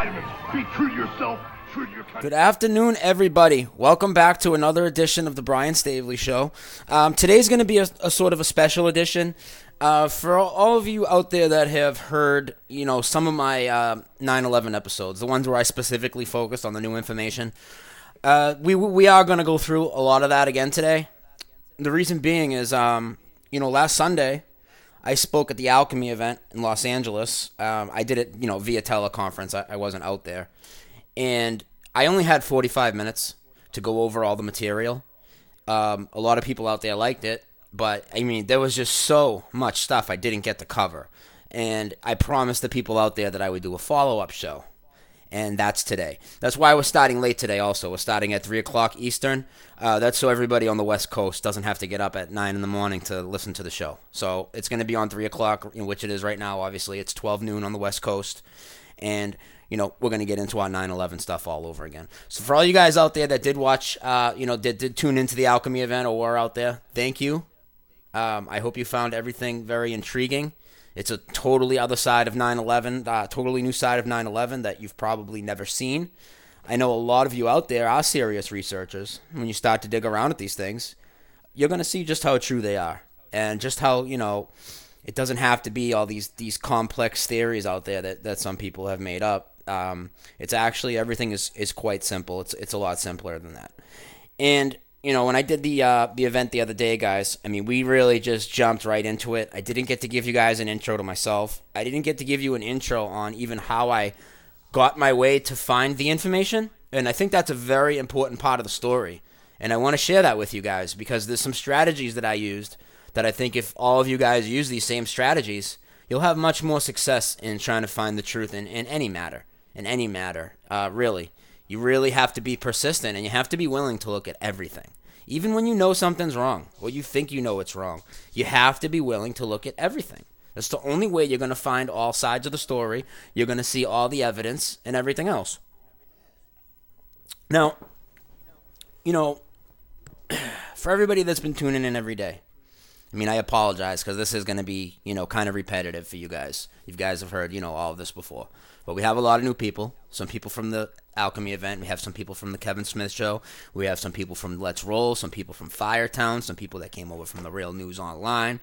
violence. Be true to yourself, true to your country. Good afternoon, everybody. Welcome back to another edition of the Brian Stavely Show. Today's going to be a sort of a special edition. For all of you out there that have heard, some of my 9/11 episodes, the ones where I specifically focused on the new information, we are going to go through a lot of that again today. The reason being is, last Sunday, I spoke at the Alchemy event in Los Angeles. I did it, via teleconference. I wasn't out there. And I only had 45 minutes to go over all the material. A lot of people out there liked it. But, there was just so much stuff I didn't get to cover. And I promised the people out there that I would do a follow-up show. And that's today. That's why we're starting late today also. We're starting at 3 o'clock Eastern. That's so everybody on the West Coast doesn't have to get up at 9 in the morning to listen to the show. So it's going to be on 3 o'clock, which it is right now, obviously. It's 12 noon on the West Coast. And, we're going to get into our 9/11 stuff all over again. So for all you guys out there that did watch, did tune into the Alchemy event or were out there, thank you. I hope you found everything very intriguing. It's a totally other side of 9/11, totally new side of 9/11 that you've probably never seen. I know a lot of you out there are serious researchers. When you start to dig around at these things, you're going to see just how true they are. And just how, it doesn't have to be all these complex theories out there that some people have made up. It's actually, everything is quite simple. It's a lot simpler than that. And when I did the event the other day, guys, we really just jumped right into it. I didn't get to give you guys an intro to myself. I didn't get to give you an intro on even how I got my way to find the information. And I think that's a very important part of the story. And I want to share that with you guys because there's some strategies that I used that I think if all of you guys use these same strategies, you'll have much more success in trying to find the truth in any matter. Really. You really have to be persistent, and you have to be willing to look at everything. Even when you know something's wrong, or you think you know it's wrong, you have to be willing to look at everything. That's the only way you're going to find all sides of the story. You're going to see all the evidence and everything else. Now, for everybody that's been tuning in every day, I apologize because this is going to be, kind of repetitive for you guys. You guys have heard, all of this before. But we have a lot of new people. Some people from the Alchemy event. We have some people from the Kevin Smith Show. We have some people from Let's Roll. Some people from Firetown. Some people that came over from the Real News Online.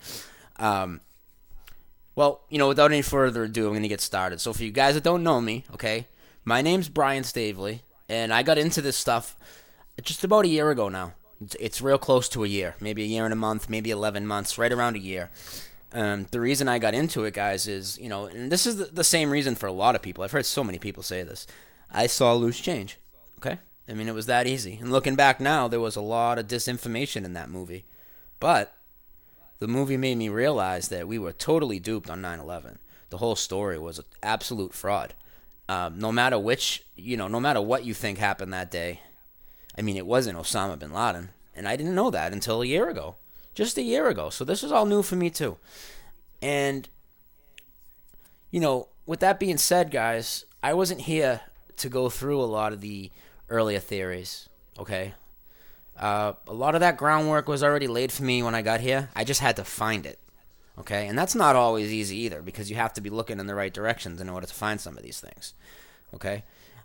Without any further ado, I'm going to get started. So for you guys that don't know me, okay, my name's Brian Stavely, and I got into this stuff just about a year ago now. It's real close to a year, maybe a year and a month, maybe 11 months, right around a year. The reason I got into it, guys, is, and this is the same reason for a lot of people. I've heard so many people say this. I saw Loose Change, okay? It was that easy. And looking back now, there was a lot of disinformation in that movie. But the movie made me realize that we were totally duped on 9/11. The whole story was an absolute fraud. No matter what you think happened that day, it wasn't Osama bin Laden. And I didn't know that until a year ago. Just a year ago. So this is all new for me too. And, with that being said, guys, I wasn't here to go through a lot of the earlier theories, okay? A lot of that groundwork was already laid for me when I got here. I just had to find it, okay? And that's not always easy either because you have to be looking in the right directions in order to find some of these things, okay?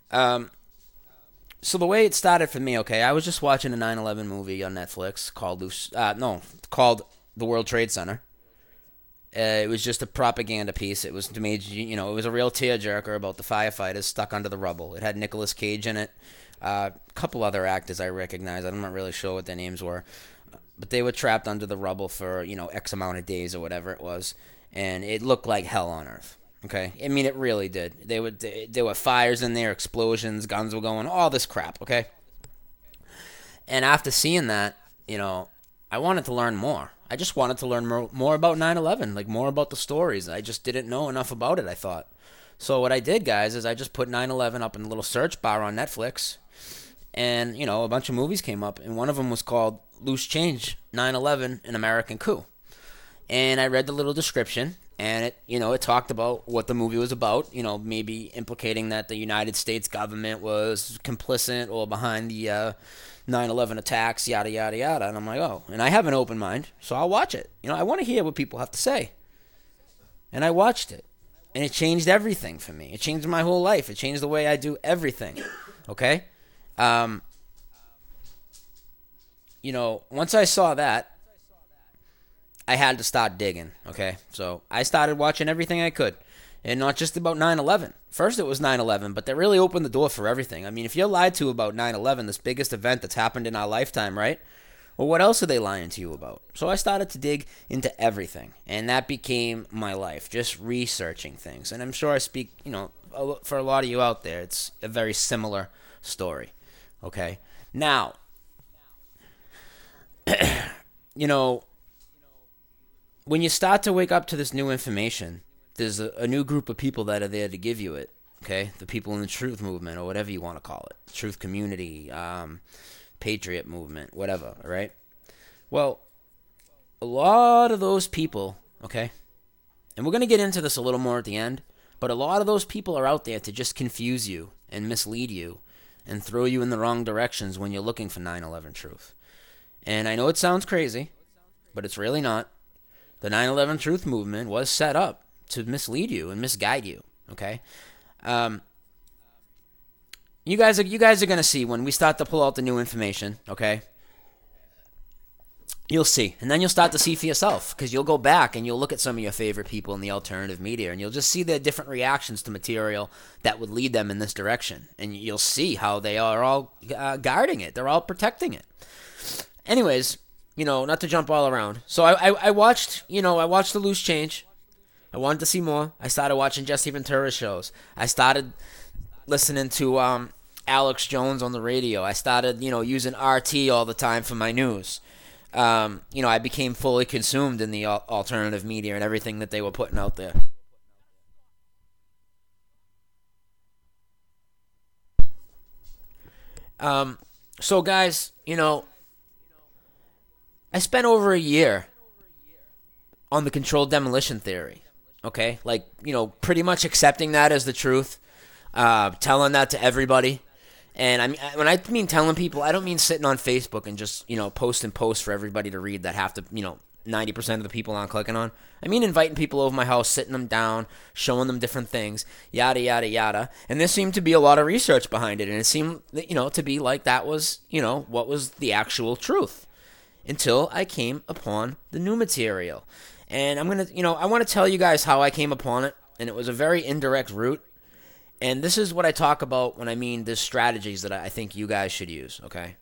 So the way it started for me, okay, I was just watching a 9/11 movie on Netflix called The World Trade Center. It was just a propaganda piece. It was made, it was a real tearjerker about the firefighters stuck under the rubble. It had Nicolas Cage in it, a couple other actors I recognize. I'm not really sure what their names were, but they were trapped under the rubble for X amount of days or whatever it was, and it looked like hell on earth. Okay, it really did. There were fires in there, explosions, guns were going, all this crap. Okay, and after seeing that, I wanted to learn more. I just wanted to learn more about 9/11, like more about the stories. I just didn't know enough about it, I thought. So what I did, guys, is I just put 9/11 up in the little search bar on Netflix, and a bunch of movies came up, and one of them was called Loose Change: 9/11, An American Coup. And I read the little description. And it talked about what the movie was about, maybe implicating that the United States government was complicit or behind the 9/11 attacks, yada, yada, yada. And I'm like, oh, and I have an open mind, so I'll watch it. I want to hear what people have to say. And I watched it. And it changed everything for me. It changed my whole life. It changed the way I do everything. Okay? Once I saw that, I had to start digging, okay? So I started watching everything I could, and not just about 9/11. First it was 9/11, but that really opened the door for everything. I mean, if you're lied to about 9/11, this biggest event that's happened in our lifetime, right? Well, what else are they lying to you about? So I started to dig into everything, and that became my life, just researching things. And I'm sure I speak, for a lot of you out there, it's a very similar story, okay? Now, when you start to wake up to this new information, there's a new group of people that are there to give you it, okay? The people in the truth movement, or whatever you want to call it. Truth community, patriot movement, whatever, right? Well, a lot of those people, okay? And we're going to get into this a little more at the end, but a lot of those people are out there to just confuse you and mislead you and throw you in the wrong directions when you're looking for 9/11 truth. And I know it sounds crazy, but it's really not. The 9/11 truth movement was set up to mislead you and misguide you, okay? You guys are going to see when we start to pull out the new information, okay? You'll see. And then you'll start to see for yourself, because you'll go back and you'll look at some of your favorite people in the alternative media, and you'll just see their different reactions to material that would lead them in this direction. And you'll see how they are all guarding it. They're all protecting it. Anyways, not to jump all around. So I watched the Loose Change. I wanted to see more. I started watching Jesse Ventura shows. I started listening to Alex Jones on the radio. I started, using RT all the time for my news. I became fully consumed in the alternative media and everything that they were putting out there. So guys, I spent over a year on the controlled demolition theory, okay? Like, pretty much accepting that as the truth, telling that to everybody. And when I mean telling people, I don't mean sitting on Facebook and just, posting posts for everybody to read that have to, 90% of the people aren't clicking on. I mean inviting people over my house, sitting them down, showing them different things, yada, yada, yada. And there seemed to be a lot of research behind it. And it seemed, to be like that was, what was the actual truth. Until I came upon the new material. And I'm going to, I want to tell you guys how I came upon it. And it was a very indirect route. And this is what I talk about when I mean there's strategies that I think you guys should use, okay?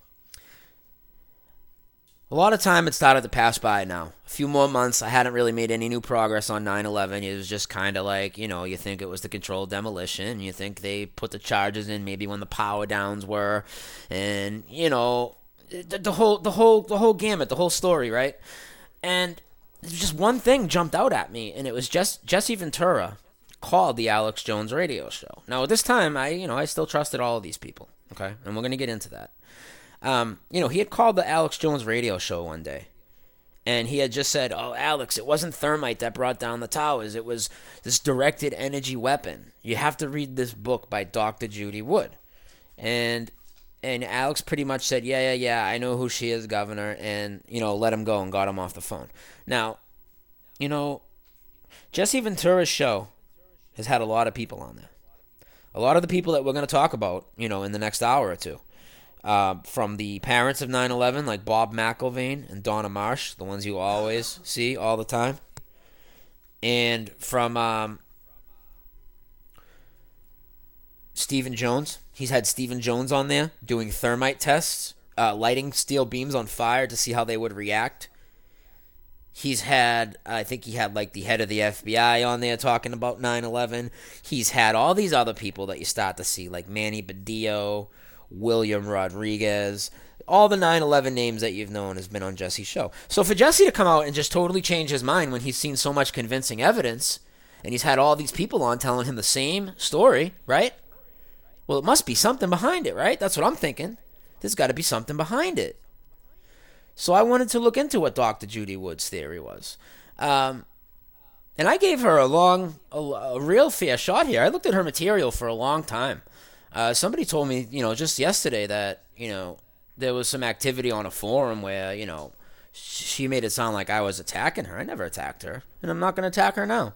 A lot of time had started to pass by now. A few more months, I hadn't really made any new progress on 9/11. It was just kind of like, you think it was the controlled demolition. You think they put the charges in maybe when the power downs were. And, the whole gamut, the whole story, right? And just one thing jumped out at me, and it was just Jesse Ventura called the Alex Jones radio show. Now at this time, I still trusted all of these people, okay? And we're gonna get into that. He had called the Alex Jones radio show one day, and he had just said, "Oh, Alex, it wasn't thermite that brought down the towers. It was this directed energy weapon. You have to read this book by Dr. Judy Wood." And Alex pretty much said, yeah, I know who she is, Governor, and, let him go, and got him off the phone. Now, Jesse Ventura's show has had a lot of people on there. A lot of the people that we're going to talk about, in the next hour or two. From the parents of 9/11, like Bob McIlvaine and Donna Marsh, the ones you always see all the time. And from Stephen Jones. He's had Stephen Jones on there doing thermite tests, lighting steel beams on fire to see how they would react. He's had, I think he had like the head of the FBI on there talking about 9/11. He's had all these other people that you start to see, like Manny Badillo, William Rodriguez. All the 9/11 names that you've known has been on Jesse's show. So for Jesse to come out and just totally change his mind when he's seen so much convincing evidence, and he's had all these people on telling him the same story, right? Well, it must be something behind it, right? That's what I'm thinking. There's got to be something behind it. So I wanted to look into what Dr. Judy Wood's theory was. And I gave her a real fair shot here. I looked at her material for a long time. Somebody told me, just yesterday that, there was some activity on a forum where, she made it sound like I was attacking her. I never attacked her, and I'm not going to attack her now. I'm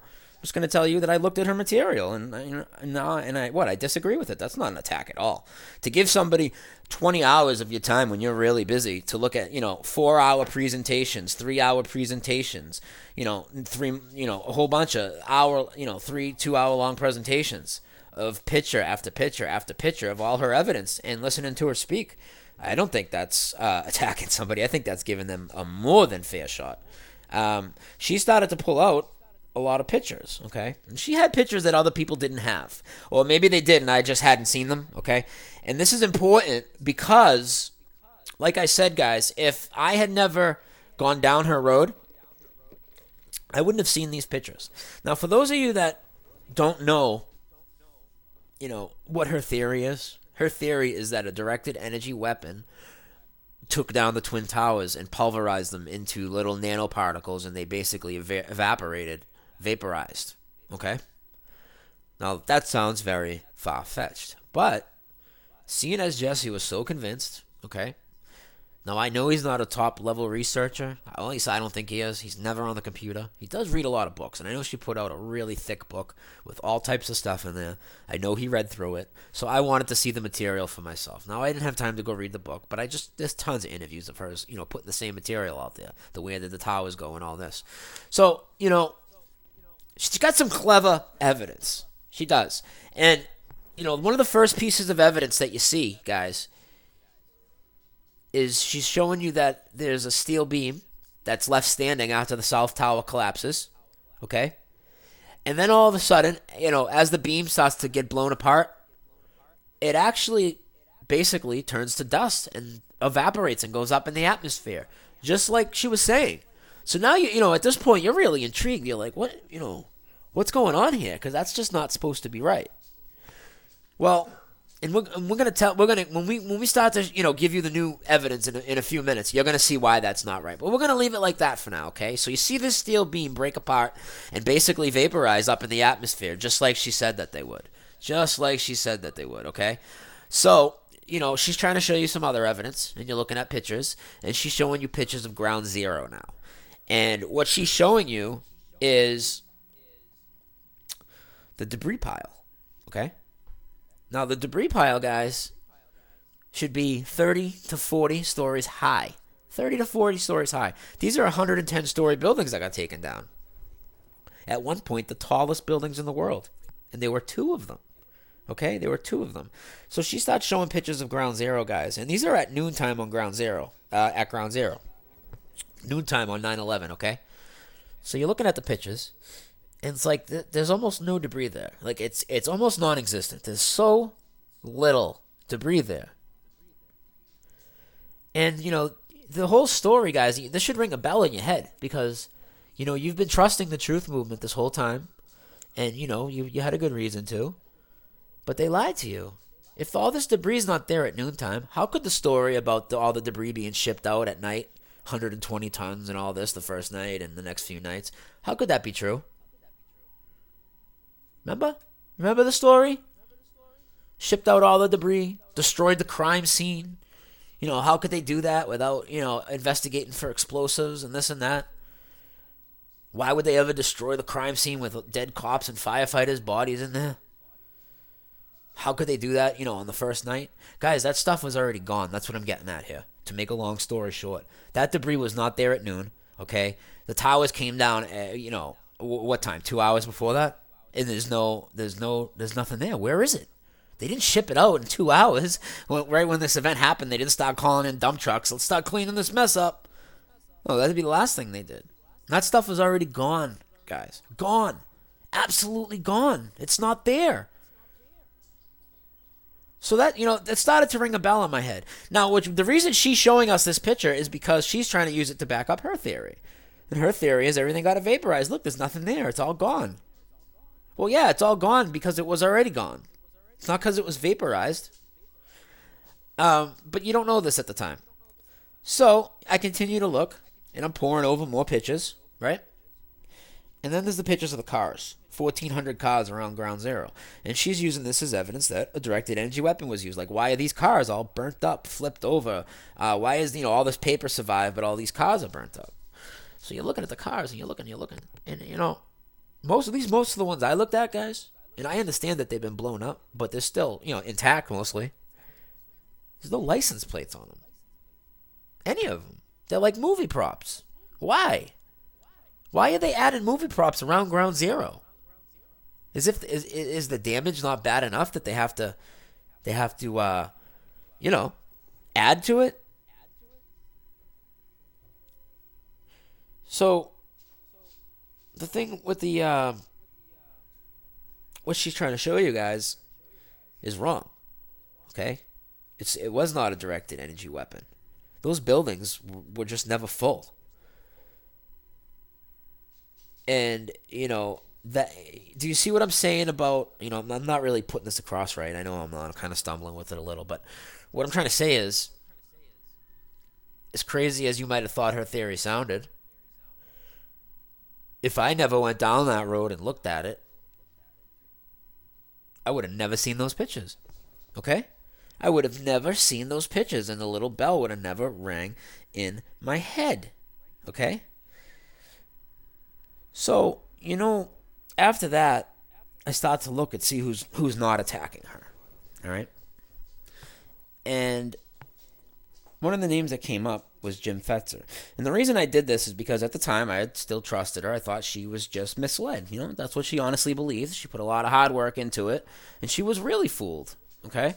just going to tell you that I looked at her material and I disagree with it. That's not an attack at all. To give somebody 20 hours of your time when you're really busy to look at, 4-hour presentations, 3-hour presentations, a whole bunch of 2-hour long presentations of picture after picture after picture of all her evidence and listening to her speak. I don't think that's attacking somebody. I think that's giving them a more than fair shot. She started to pull out a lot of pictures, okay? And she had pictures that other people didn't have. Or maybe they did and I just hadn't seen them, okay? And this is important because, like I said, guys, if I had never gone down her road, I wouldn't have seen these pictures. Now, for those of you that don't know, what her theory is that a directed energy weapon took down the Twin Towers and pulverized them into little nanoparticles, and they basically vaporized. Okay? Now, that sounds very far-fetched. But, seeing as Jesse was so convinced, okay? Now, I know he's not a top-level researcher. At least I don't think he is. He's never on the computer. He does read a lot of books, and I know she put out a really thick book with all types of stuff in there. I know he read through it, so I wanted to see the material for myself. Now, I didn't have time to go read the book, but there's tons of interviews of hers, putting the same material out there, the way that the towers go and all this. So, she's got some clever evidence. She does. And, one of the first pieces of evidence that you see, guys, is she's showing you that there's a steel beam that's left standing after the South Tower collapses, okay? And then all of a sudden, as the beam starts to get blown apart, it actually basically turns to dust and evaporates and goes up in the atmosphere, just like she was saying. So now, at this point, you're really intrigued. You're like, what's going on here? Because that's just not supposed to be right. Well, and we're gonna when we start to give you the new evidence in a few minutes, you're gonna see why that's not right. But we're gonna leave it like that for now, okay? So you see this steel beam break apart and basically vaporize up in the atmosphere, just like she said that they would. Okay? So she's trying to show you some other evidence, and you're looking at pictures, and she's showing you pictures of Ground Zero now, and what she's showing you is the debris pile, okay? Now, the debris pile, guys, should be 30 to 40 stories high. 30 to 40 stories high. These are 110-story buildings that got taken down. At one point, the tallest buildings in the world. And there were 2 of them. Okay? There were 2 of them. So she starts showing pictures of Ground Zero, guys. And these are at noontime on Ground Zero. At Ground Zero. Noontime on 9/11, okay? So you're looking at the pictures. And it's like there's almost no debris there. Like it's almost non-existent. There's so little debris there. And the whole story, guys, this should ring a bell in your head because you've been trusting the truth movement this whole time, and you had a good reason to, but they lied to you. If all this debris is not there at noontime, how could the story about all the debris being shipped out at night, 120 tons and all this the first night and the next few nights, how could that be true? Remember the story? Shipped out all the debris, destroyed the crime scene. How could they do that without, investigating for explosives and this and that? Why would they ever destroy the crime scene with dead cops and firefighters' bodies in there? How could they do that, on the first night? Guys, that stuff was already gone. That's what I'm getting at here. To make a long story short, that debris was not there at noon, okay? The towers came down, what time? 2 hours before that? And there's nothing there. Where is it? They didn't ship it out in 2 hours. Right when this event happened, they didn't start calling in dump trucks. Let's start cleaning this mess up. No, that'd be the last thing they did. That stuff was already gone, guys. Gone. Absolutely gone. It's not there. So that, that started to ring a bell in my head. Now, the reason she's showing us this picture is because she's trying to use it to back up her theory. And her theory is everything got vaporized. Look, there's nothing there. It's all gone. Well, yeah, it's all gone because it was already gone. It's not because it was vaporized. But you don't know this at the time. So I continue to look, and I'm pouring over more pictures, right? And then there's the pictures of the cars. 1,400 cars around Ground Zero. And she's using this as evidence that a directed energy weapon was used. Like, why are these cars all burnt up, flipped over? Why is, all this paper survived, but all these cars are burnt up? So you're looking at the cars, and you're looking. And, Most of the ones I looked at, guys, and I understand that they've been blown up, but they're still, intact mostly. There's no license plates on them. Any of them. They're like movie props. Why? Why are they adding movie props around Ground Zero? Is the damage not bad enough that they have to add to it? So the thing with the what she's trying to show you guys is wrong. Okay? It was not a directed energy weapon. Those buildings were just never full. And, that, do you see what I'm saying about, I'm not really putting this across right. I know I'm kind of stumbling with it a little, but what I'm trying to say is, as crazy as you might have thought her theory sounded, if I never went down that road and looked at it, I would have never seen those pictures. Okay? I would have never seen those pictures, and the little bell would have never rang in my head. Okay? So, after that, I start to look and see who's not attacking her. All right? And one of the names that came up was Jim Fetzer. And the reason I did this is because at the time I had still trusted her. I thought she was just misled. That's what she honestly believed. She put a lot of hard work into it, and she was really fooled. Okay?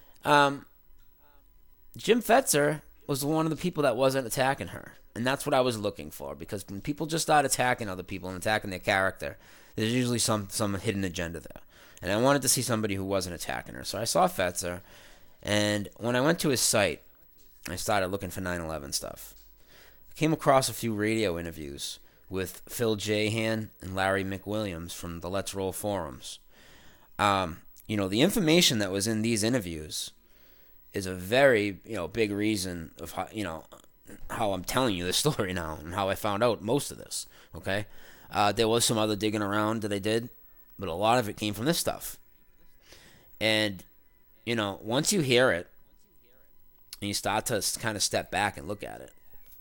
Jim Fetzer was one of the people that wasn't attacking her. And that's what I was looking for, because when people just start attacking other people and attacking their character, there's usually some hidden agenda there. And I wanted to see somebody who wasn't attacking her. So I saw Fetzer, and when I went to his site, I started looking for 9/11 stuff. I came across a few radio interviews with Phil Jahan and Larry McWilliams from the Let's Roll forums. The information that was in these interviews is a very, big reason of how I'm telling you this story now and how I found out most of this, okay? There was some other digging around that they did, but a lot of it came from this stuff. And, once you hear it, and you start to kind of step back and look at it,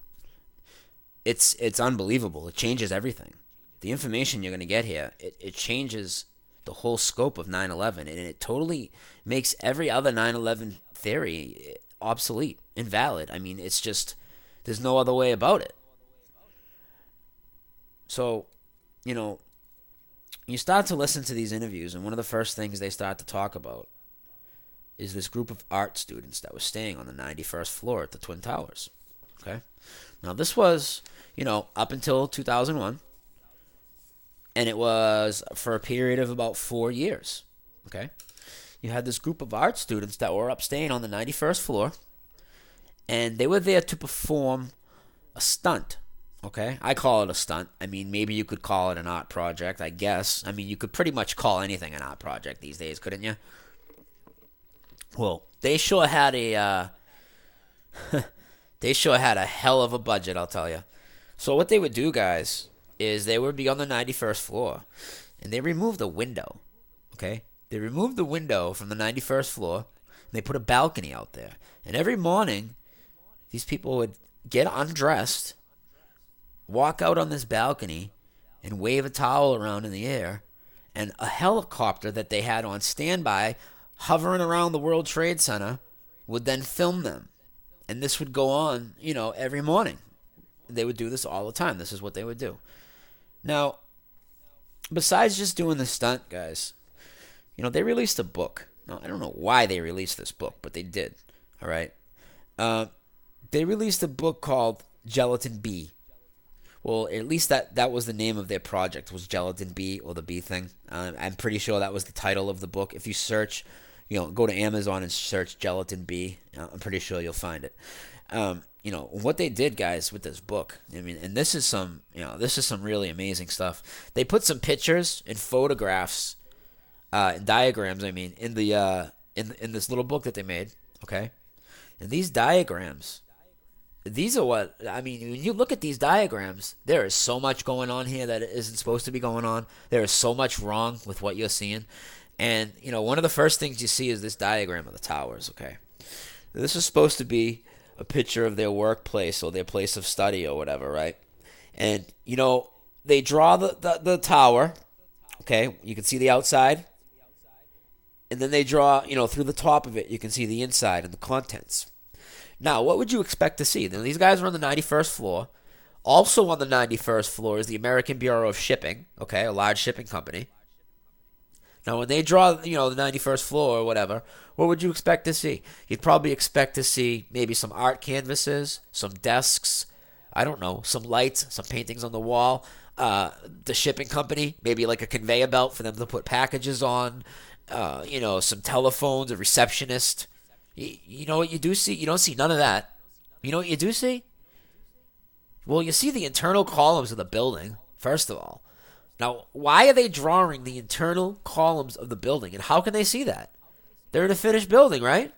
it's unbelievable. It changes everything. The information you're going to get here, it changes the whole scope of 9/11, and it totally makes every other 9/11 theory obsolete, invalid. I mean, it's just, there's no other way about it. So, you start to listen to these interviews, and one of the first things they start to talk about is this group of art students that was staying on the 91st floor at the Twin Towers. Okay? Now, this was, up until 2001, and it was for a period of about 4 years. Okay? You had this group of art students that were up staying on the 91st floor, and they were there to perform a stunt. Okay? I call it a stunt. I mean, maybe you could call it an art project, I guess. I mean, you could pretty much call anything an art project these days, couldn't you? Well, they sure had a hell of a budget, I'll tell you. So what they would do, guys, is they would be on the 91st floor, and they removed a window. Okay? They removed the window from the 91st floor, and they put a balcony out there. And every morning, these people would get undressed, walk out on this balcony, and wave a towel around in the air, and a helicopter that they had on standby hovering around the World Trade Center would then film them. And this would go on, every morning. They would do this all the time. This is what they would do. Now, besides just doing the stunt, guys, they released a book. Now, I don't know why they released this book, but they did. All right? They released a book called Gelatin B. Well, at least that was the name of their project, was Gelatin B, or the B thing. I'm pretty sure that was the title of the book. If you search, go to Amazon and search Gelatin B, I'm pretty sure you'll find it. What they did, guys, with this book, I mean, and this is some really amazing stuff. They put some pictures and photographs, and diagrams, I mean, in the in this little book that they made, okay? And these diagrams, these are what, I mean, when you look at these diagrams, there is so much going on here that isn't supposed to be going on. There is so much wrong with what you're seeing. And, one of the first things you see is this diagram of the towers, okay? This is supposed to be a picture of their workplace or their place of study or whatever, right? And, they draw the tower, Okay, you can see the outside. And then they draw, through the top of it, you can see the inside and the contents. Now, what would you expect to see? Now, these guys are on the 91st floor. Also on the 91st floor is the American Bureau of Shipping, okay, a large shipping company. Now, when they draw, the 91st floor or whatever, what would you expect to see? You'd probably expect to see maybe some art canvases, some desks, I don't know, some lights, some paintings on the wall. The shipping company, maybe like a conveyor belt for them to put packages on. Some telephones, a receptionist. You know what you do see? You don't see none of that. You know what you do see? Well, you see the internal columns of the building, first of all. Now, why are they drawing the internal columns of the building? And how can they see that? They're in a finished building, right?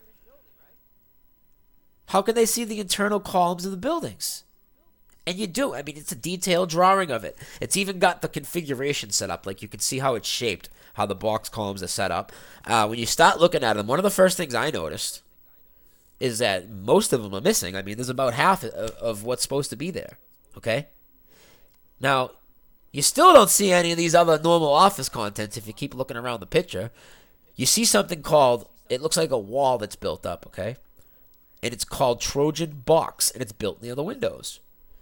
How can they see the internal columns of the buildings? And you do. I mean, it's a detailed drawing of it. It's even got the configuration set up. Like, you can see how it's shaped, how the box columns are set up. When you start looking at them, one of the first things I noticed is that most of them are missing. I mean, there's about half of what's supposed to be there, okay? Now, you still don't see any of these other normal office contents if you keep looking around the picture. You see something called, it looks like a wall that's built up, okay? And it's called Trojan Box, and it's built near the windows.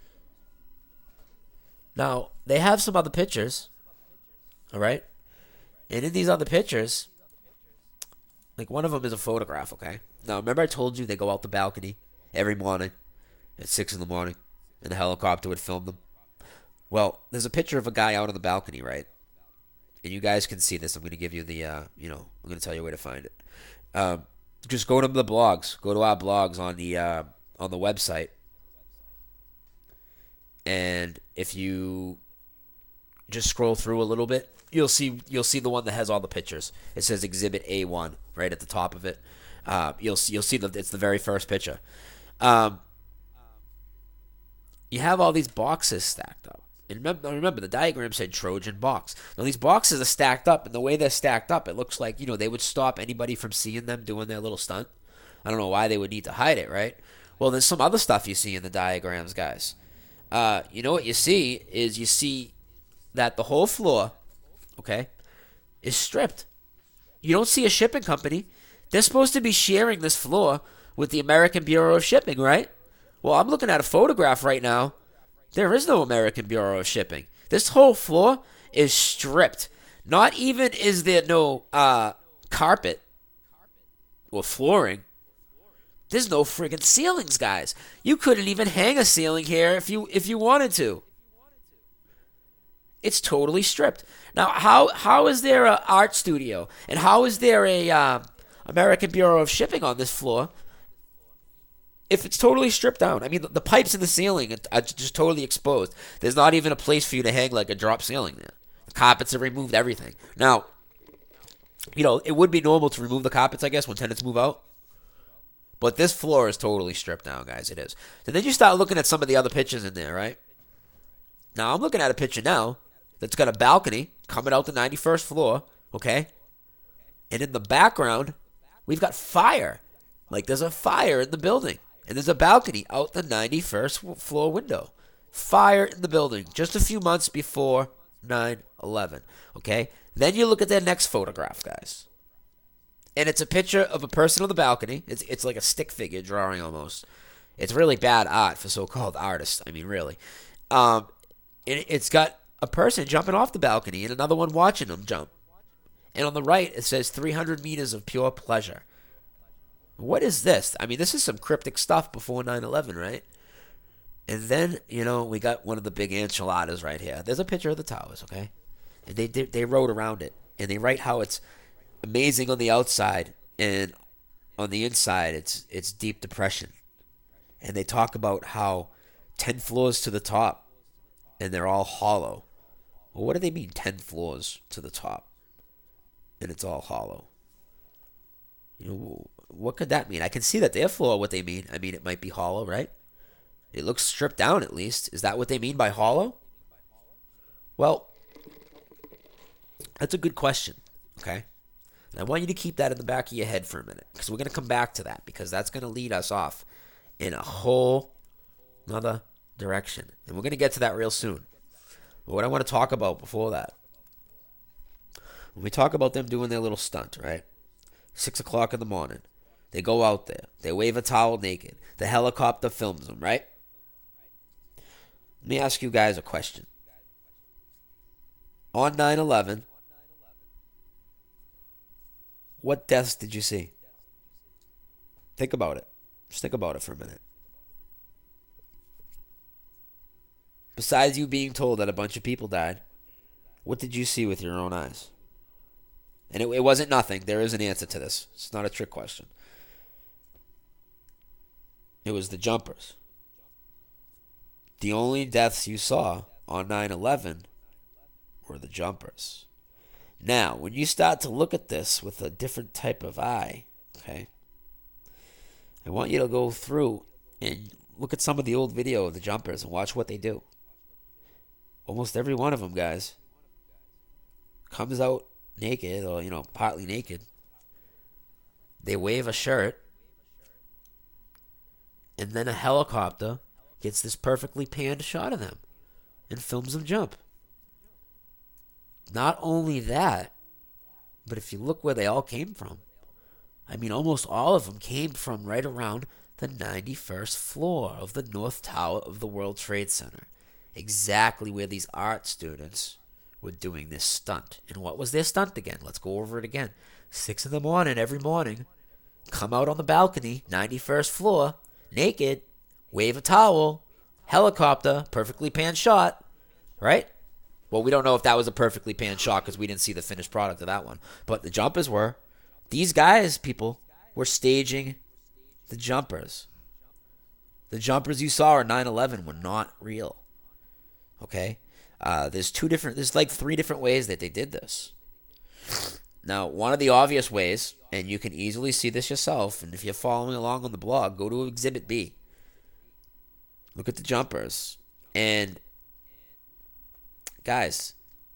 Now, they have some other pictures, all right? And in these other pictures, like one of them is a photograph, okay? Now, remember I told you they go out the balcony every morning at 6 in the morning, and the helicopter would film them? Well, there's a picture of a guy out on the balcony, right? And you guys can see this. I'm going to give you the, I'm going to tell you where to find it. Just go to the blogs. Go to our blogs on the website. And if you just scroll through a little bit, you'll see the one that has all the pictures. It says Exhibit A1 right at the top of it. You'll see that it's the very first picture. You have all these boxes stacked up. And remember, the diagram said Trojan box. Now, these boxes are stacked up, and the way they're stacked up, it looks like, they would stop anybody from seeing them doing their little stunt. I don't know why they would need to hide it, right? Well, there's some other stuff you see in the diagrams, guys. What you see is that the whole floor, okay, is stripped. You don't see a shipping company. They're supposed to be sharing this floor with the American Bureau of Shipping, right? Well, I'm looking at a photograph right now. There is no American Bureau of Shipping. This whole floor is stripped. Not even is there no carpet or flooring. There's no friggin' ceilings, guys. You couldn't even hang a ceiling here if you wanted to. It's totally stripped. Now, how is there an art studio and how is there a American Bureau of Shipping on this floor if it's totally stripped down? I mean, the pipes in the ceiling are just totally exposed. There's not even a place for you to hang like a drop ceiling there. The carpets have removed everything. Now, it would be normal to remove the carpets, I guess, when tenants move out. But this floor is totally stripped down, guys. It is. So then you start looking at some of the other pictures in there, right? Now, I'm looking at a picture now that's got a balcony coming out the 91st floor, okay? And in the background, we've got fire. Like, there's a fire in the building. And there's a balcony out the 91st floor window. Fire in the building just a few months before 9/11, okay? Then you look at their next photograph, guys. And it's a picture of a person on the balcony. It's like a stick figure drawing almost. It's really bad art for so-called artists. I mean, really. It's got a person jumping off the balcony and another one watching them jump. And on the right, it says 300 meters of pure pleasure. What is this? I mean, this is some cryptic stuff before 9/11, right? And then, we got one of the big enchiladas right here. There's a picture of the towers, okay? And they wrote around it. And they write how it's amazing on the outside, and on the inside, it's deep depression. And they talk about how 10 floors to the top, and they're all hollow. Well, what do they mean, 10 floors to the top, and it's all hollow? What could that mean? I can see that their floor, what they mean. I mean, it might be hollow, right? It looks stripped down, at least. Is that what they mean by hollow? Well, that's a good question, okay? And I want you to keep that in the back of your head for a minute, because we're going to come back to that, because that's going to lead us off in a whole another direction. And we're going to get to that real soon. But what I want to talk about before that When we talk about them doing their little stunt, right? 6 o'clock in the morning. They go out there. They wave a towel naked. The helicopter films them, right? Let me ask you guys a question. On 9/11, what deaths did you see? Think about it. Just think about it for a minute. Besides you being told that a bunch of people died, what did you see with your own eyes? And it wasn't nothing. There is an answer to this. It's not a trick question. It was the jumpers. The only deaths you saw on 9/11 were the jumpers. Now, when you start to look at this with a different type of eye, okay, I want you to go through and look at some of the old video of the jumpers and watch what they do. Almost every one of them, guys, comes out naked or, partly naked. They wave a shirt, and then a helicopter gets this perfectly panned shot of them and films them jump. Not only that, but if you look where they all came from, almost all of them came from right around the 91st floor of the North Tower of the World Trade Center. Exactly where these art students were doing this stunt. And what was their stunt again? Let's go over it again. 6 in the morning every morning, come out on the balcony, 91st floor, naked, wave a towel, helicopter, perfectly panned shot, right? Well, we don't know if that was a perfectly panned shot because we didn't see the finished product of that one. But the jumpers were. These guys, people, were staging the jumpers. The jumpers you saw on 9/11 were not real. Okay? There's like 3 different ways that they did this. Now, one of the obvious ways, and you can easily see this yourself, and if you're following along on the blog, go to Exhibit B. Look at the jumpers. And guys,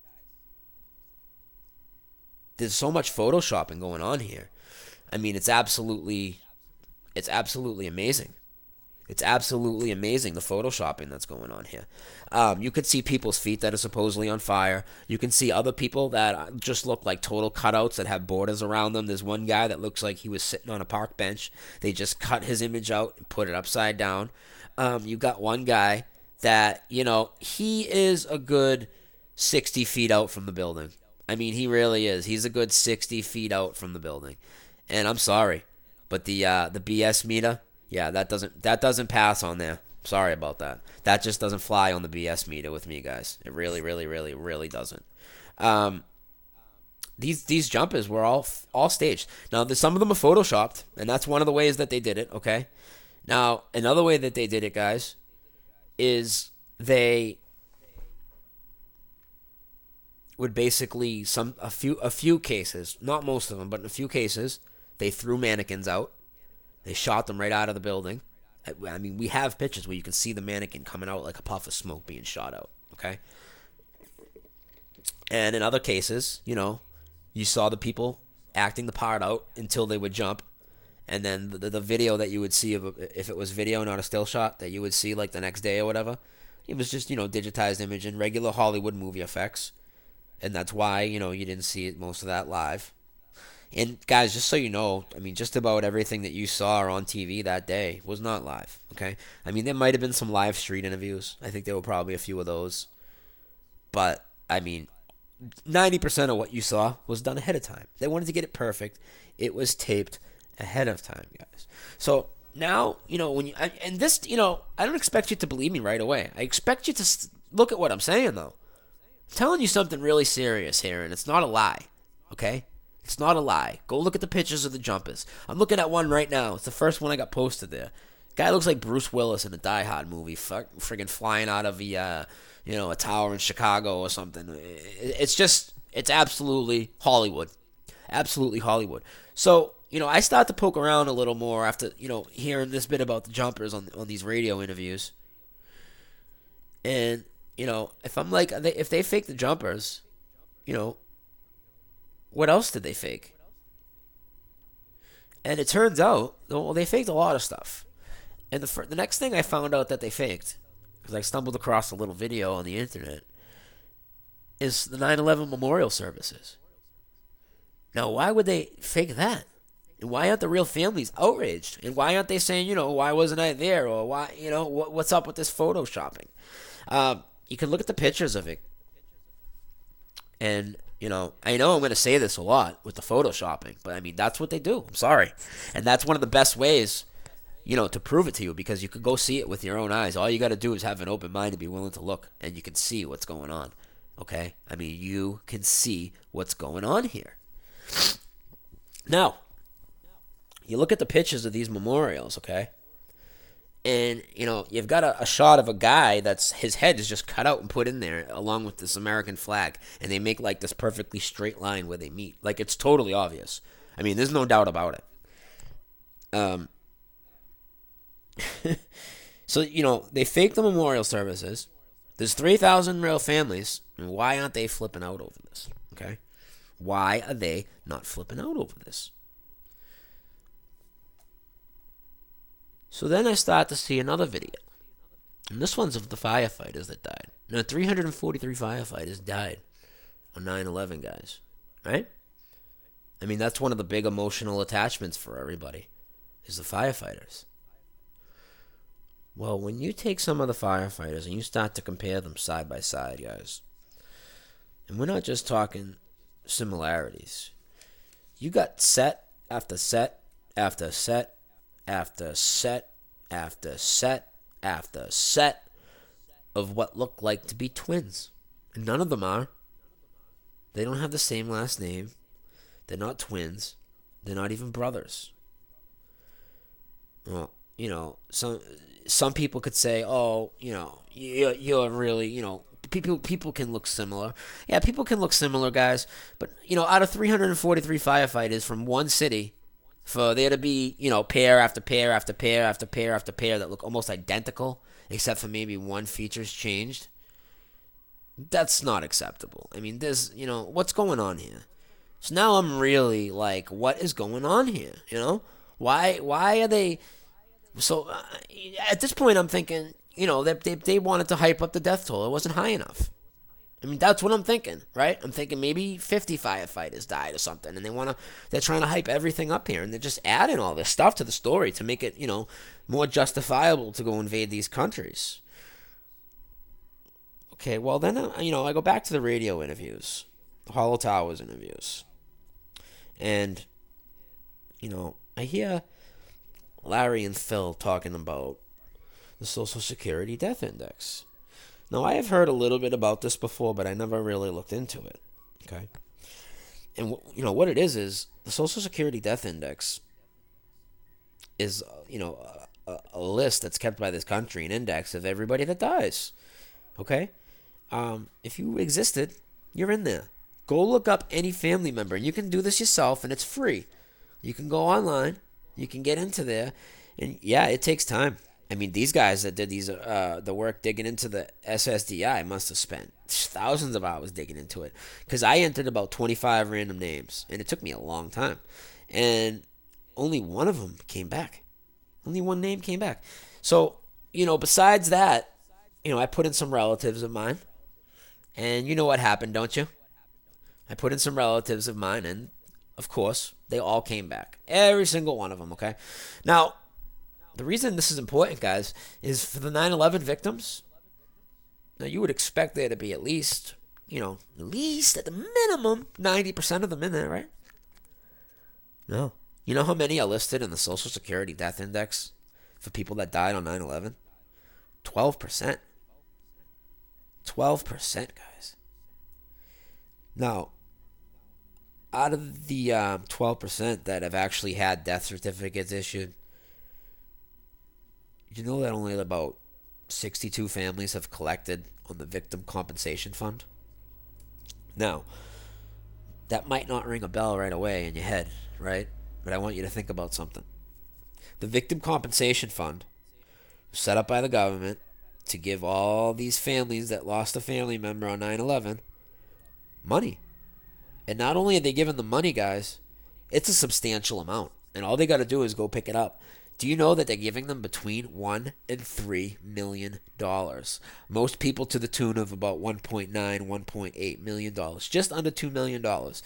there's so much photoshopping going on here. It's absolutely amazing. It's absolutely amazing, the photoshopping that's going on here. You could see people's feet that are supposedly on fire. You can see other people that just look like total cutouts that have borders around them. There's one guy that looks like he was sitting on a park bench. They just cut his image out and put it upside down. You got one guy that, he is a good 60 feet out from the building. He really is. He's a good 60 feet out from the building. And I'm sorry, but the BS meter, yeah, that doesn't pass on there. Sorry about that. That just doesn't fly on the BS meter with me, guys. It really, really, really, really doesn't. These jumpers were all staged. Now, some of them are photoshopped, and that's one of the ways that they did it. Okay. Now, another way that they did it, guys, is they would basically a few cases, not most of them, but in a few cases, they threw mannequins out. They shot them right out of the building. We have pictures where you can see the mannequin coming out like a puff of smoke being shot out. Okay. And in other cases, you saw the people acting the part out until they would jump. And then the video that you would see, if it was video, not a still shot, that you would see like the next day or whatever, it was just, digitized image and regular Hollywood movie effects. And that's why, you didn't see most of that live. And guys, just so you know, just about everything that you saw on TV that day was not live, okay? There might have been some live street interviews. I think there were probably a few of those. But, 90% of what you saw was done ahead of time. They wanted to get it perfect. It was taped ahead of time, guys. So now, when you, and this, I don't expect you to believe me right away. I expect you to look at what I'm saying, though. I'm telling you something really serious here, and it's not a lie, okay? It's not a lie. Go look at the pictures of the jumpers. I'm looking at one right now. It's the first one I got posted there. Guy looks like Bruce Willis in a Die Hard movie, friggin' flying out of a tower in Chicago or something. It's absolutely Hollywood. Absolutely Hollywood. So, I start to poke around a little more after, hearing this bit about the jumpers on these radio interviews. And, if I'm like, if they fake the jumpers, what else did they fake? And it turns out, well, they faked a lot of stuff. And the next thing I found out that they faked, because I stumbled across a little video on the internet, is the 9/11 memorial services. Now, why would they fake that? And why aren't the real families outraged? And why aren't they saying, why wasn't I there? Or why, what's up with this photoshopping? You can look at the pictures of it. And, I know I'm going to say this a lot with the photoshopping, but I mean, that's what they do. I'm sorry. And that's one of the best ways, to prove it to you, because you can go see it with your own eyes. All you got to do is have an open mind and be willing to look, and you can see what's going on. Okay? I mean, you can see what's going on here. Now, you look at the pictures of these memorials, okay? And, you've got a shot of a guy that's, his head is just cut out and put in there along with this American flag. And they make like this perfectly straight line where they meet. Like, it's totally obvious. I mean, there's no doubt about it. So, they fake the memorial services. There's 3,000 real families. And why aren't they flipping out over this? Okay? Why are they not flipping out over this? So then I start to see another video. And this one's of the firefighters that died. Now, 343 firefighters died on 9/11, guys. Right? I mean, that's one of the big emotional attachments for everybody, is the firefighters. Well, when you take some of the firefighters and you start to compare them side by side, guys, and we're not just talking similarities. You got set after set after set after set after set after set of what look like to be twins. And none of them are. They don't have the same last name. They're not twins. They're not even brothers. Well, some people could say, oh, you're really, people can look similar. Yeah, people can look similar, guys. But, out of 343 firefighters from one city, for there to be, pair after pair after pair after pair after pair that look almost identical, except for maybe one feature's changed, that's not acceptable. I mean, there's, what's going on here? So now I'm really like, what is going on here? Why are they... So at this point, I'm thinking, they wanted to hype up the death toll. It wasn't high enough. I mean, that's what I'm thinking, right? I'm thinking maybe 50 firefighters died or something, and they're trying to hype everything up here, and they're just adding all this stuff to the story to make it, more justifiable to go invade these countries. Okay, well then, I go back to the radio interviews, the Hollow Towers interviews, and, I hear Larry and Phil talking about the Social Security Death Index. Now, I have heard a little bit about this before, but I never really looked into it, okay? And, what it is the Social Security Death Index is, a list that's kept by this country, an index of everybody that dies, okay? If you existed, you're in there. Go look up any family member, and you can do this yourself, and it's free. You can go online, you can get into there, and, yeah, it takes time. I mean, these guys that did the work digging into the SSDI must have spent thousands of hours digging into it. Because I entered about 25 random names, and it took me a long time. And only one of them came back. Only one name came back. So, besides that, I put in some relatives of mine. And you know what happened, don't you? I put in some relatives of mine, and, of course, they all came back. Every single one of them, okay? Now, the reason this is important, guys, is for the 9/11 victims. Now, you would expect there to be at least at the minimum, 90% of them in there, right? No. You know how many are listed in the Social Security Death Index for people that died on 9/11? 12%. 12%, guys. Now, out of the 12% that have actually had death certificates issued, you know that only about 62 families have collected on the Victim Compensation Fund? Now, that might not ring a bell right away in your head, right? But I want you to think about something. The Victim Compensation Fund was set up by the government to give all these families that lost a family member on 9/11 money. And not only are they giving them money, guys, it's a substantial amount. And all they got to do is go pick it up. Do you know that they're giving them between $1 and $3 million? Most people to the tune of about $1.9, $1.8 million. Just under $2 million.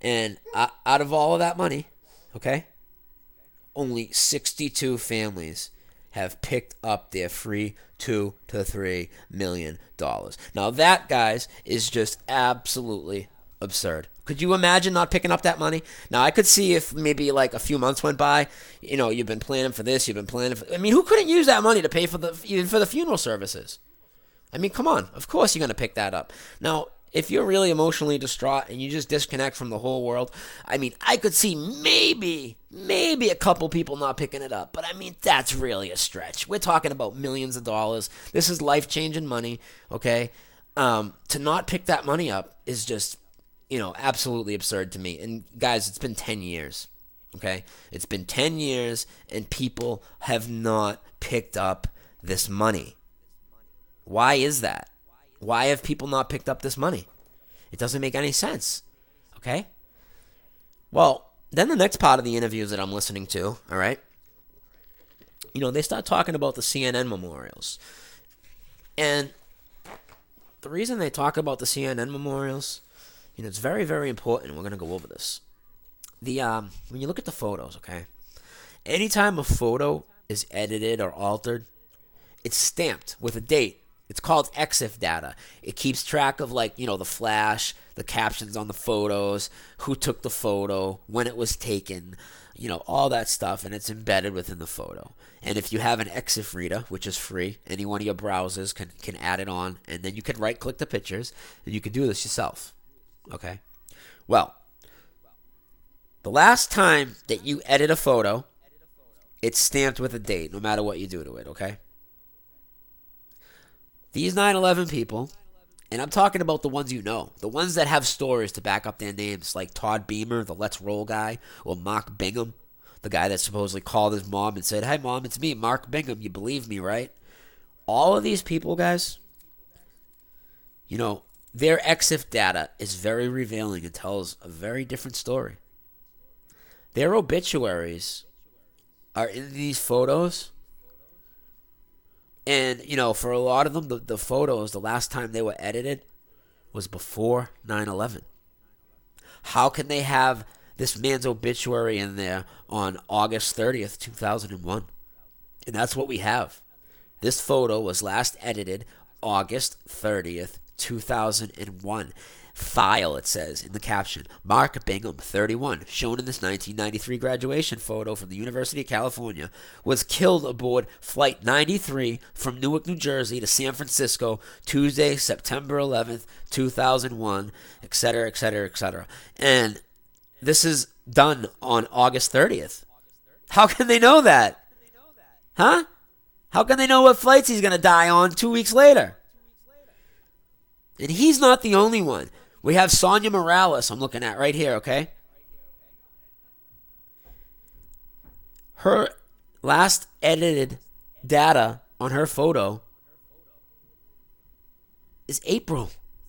And out of all of that money, okay, only 62 families have picked up their free $2 to $3 million. Now that, guys, is just absolutely absurd. Could you imagine not picking up that money? Now, I could see if maybe like a few months went by, you've been planning for this, I mean, who couldn't use that money to pay even for the funeral services? I mean, come on. Of course you're going to pick that up. Now, if you're really emotionally distraught and you just disconnect from the whole world, I mean, I could see maybe a couple people not picking it up. But I mean, that's really a stretch. We're talking about millions of dollars. This is life-changing money, okay? To not pick that money up is just, absolutely absurd to me. And guys, it's been 10 years, okay? It's been 10 years and people have not picked up this money. Why is that? Why have people not picked up this money? It doesn't make any sense. Okay? Well, then the next part of the interviews that I'm listening to, all right? They start talking about the CNN memorials. And the reason they talk about the CNN memorials, it's very, very important. We're going to go over this. When you look at the photos, okay? Anytime a photo is edited or altered, it's stamped with a date. It's called EXIF data. It keeps track of the flash, the captions on the photos, who took the photo, when it was taken, all that stuff, and it's embedded within the photo. And if you have an EXIF reader, which is free, any one of your browsers can add it on, and then you can right-click the pictures, and you can do this yourself. Okay? Well, the last time that you edit a photo, it's stamped with a date, no matter what you do to it, okay? These 9/11 people, and I'm talking about the ones the ones that have stories to back up their names, like Todd Beamer, the Let's Roll guy, or Mark Bingham, the guy that supposedly called his mom and said, "Hey, Mom, it's me, Mark Bingham. You believe me, right?" All of these people, guys, their EXIF data is very revealing and tells a very different story. Their obituaries are in these photos. And, for a lot of them, the photos, the last time they were edited was before 9/11. How can they have this man's obituary in there on August 30th, 2001? And that's what we have. This photo was last edited August 30th, 2001. File, it says in the caption, Mark Bingham, 31, shown in this 1993 graduation photo from the University of California, was killed aboard Flight 93 from Newark, New Jersey to San Francisco, Tuesday, September 11th, 2001, etc., etc., etc. And this is done on August 30th. How can they know that? Huh? How can they know what flights he's going to die on 2 weeks later? And he's not the only one. We have Sonia Morales, I'm looking at right here, okay? Her last edited data on her photo is April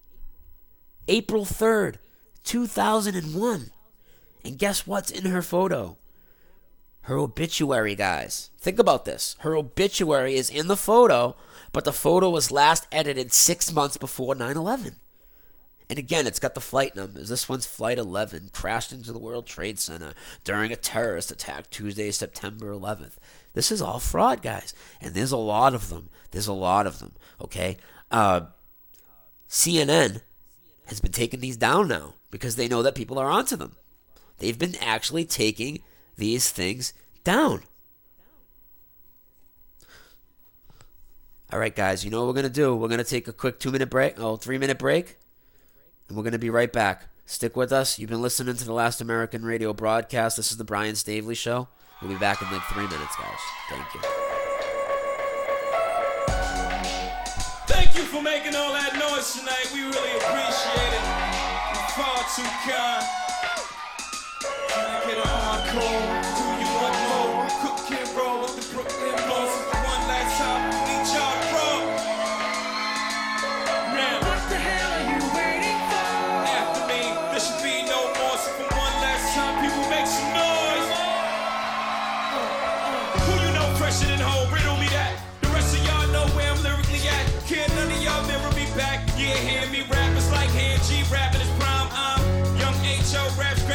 3rd, 2001. And guess what's in her photo? Her obituary, guys. Think about this. Her obituary is in the photo, but the photo was last edited 6 months before 9/11. And again, it's got the flight numbers. This one's Flight 11, crashed into the World Trade Center during a terrorist attack Tuesday, September 11th. This is all fraud, guys. And there's a lot of them. Okay? CNN has been taking these down now because they know that people are onto them. They've been actually taking these things down. All right, guys, you know what we're going to do? We're going to take a quick 3-minute break, and we're going to be right back. Stick with us. You've been listening to the Last American Radio broadcast. This is the Brian Stavely Show. We'll be back in 3 minutes, guys. Thank you. Thank you for making all that noise tonight. We really appreciate it. You're far too kind. Can I get an encore? Do you want more? Cook and roll with the Brooklyn Blues. One last time, we need y'all to roll. Now, what the hell are you waiting for? After me, there should be no more. So for one last time, people make some noise. Who you know fresher than whole? Riddle me that. The rest of y'all know where I'm lyrically at. Can't none of y'all mirror me back. Yeah, hear me rap. It's like hand G rapping his prime. I'm young H.O. rap.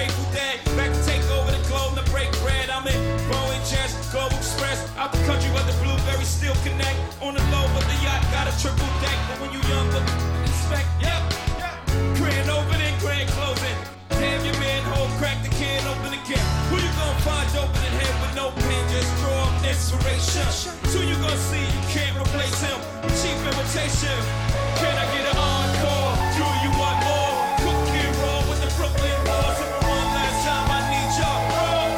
Out the country, but the blueberries still connect. On the low, but the yacht got a triple deck. But when you young, but expect, yep. Grand opening, grand closing. Damn, your manhole crack the can open again. Who you gonna find open in head with no pen? Just draw up inspiration. Who you gonna see? You can't replace him. Cheap imitation. Can I get an encore? Do you want more? Cookie roll with the Brooklyn Boys. One last time, I need y'all raw.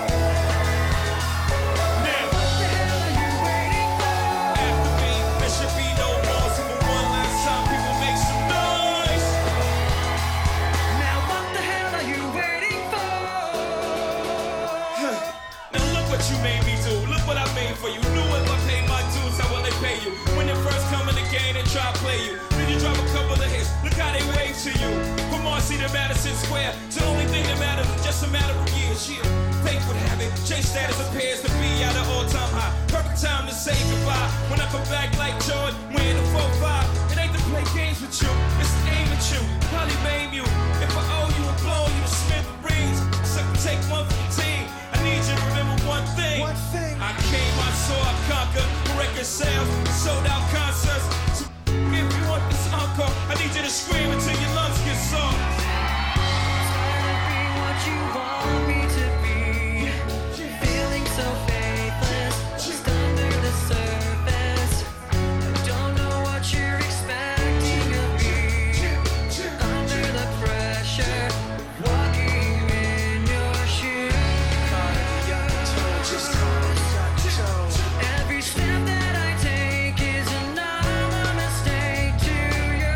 Now, what the hell are you waiting for? After me, there should be no more. So for one last time, people make some noise. Now what the hell are you waiting for? Now look what you made me do. Look what I made for you. Knew if I paid my dues, how will they pay you? When they first come in the game and try to play you, then you drop a couple of hits. Look how they wave to you. From Marcy to Madison Square, the only thing that matters is just a matter of years. Yeah, fate would have it. J status appears to be at an all-time high. Perfect time to say goodbye. When I come back like Jordan, wearing the 4-5. It ain't to play games with you, it's to aim at you. Probably maim you. If I owe you and blow you to Smith Rings, so take one for the team. I need you to remember one thing. I came, I saw, I conquered. Record sales, sold out concerts. So if you want this encore, I need you to scream until your lungs get sore. Trying to be what you want me to be. Feeling so faithless, just under the surface. Don't know what you're expecting of me. Under the pressure, walking in your shoes. Every step that I take is another mistake to you.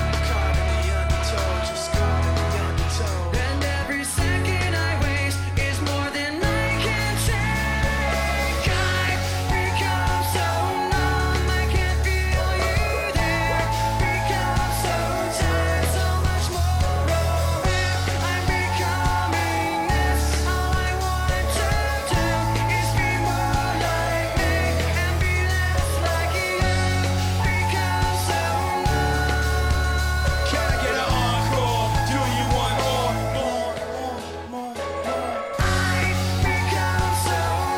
And every second I waste is more than I can take. I become so numb, I can't feel you there. Become so tired, so much more of it. I'm becoming this. All I want to do is be more like me and be less like you. Become so numb. Can I get an encore? Do you want more? More. I become so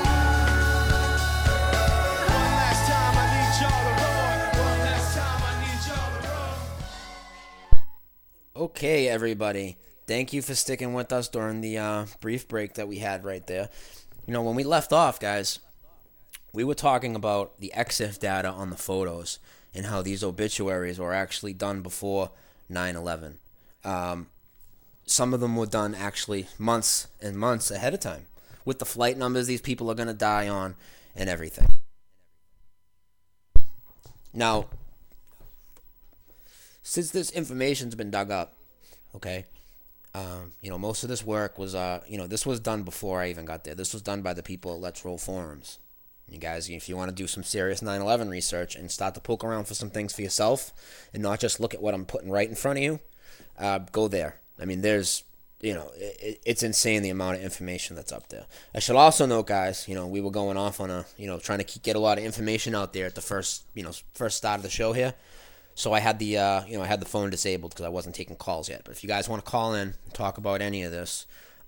One last time, I need y'all to roar. One last time, I need y'all to roar. Okay, everybody. Thank you for sticking with us during the brief break that we had right there. You know, when we left off, guys, we were talking about the EXIF data on the photos and how these obituaries were actually done before 9/11. Some of them were done actually months and months ahead of time with the flight numbers these people are going to die on and everything. Now, since this information's been dug up, okay, most of this work was, this was done before I even got there. This was done by the people at Let's Roll Forums. You guys, if you want to do some serious 9/11 research and start to poke around for some things for yourself and not just look at what I'm putting right in front of you, go there. I mean, there's, it's insane the amount of information that's up there. I should also note, guys, we were going off on trying to get a lot of information out there at the first start of the show here. So I had the, I had the phone disabled because I wasn't taking calls yet. But if you guys want to call in and talk about any of this,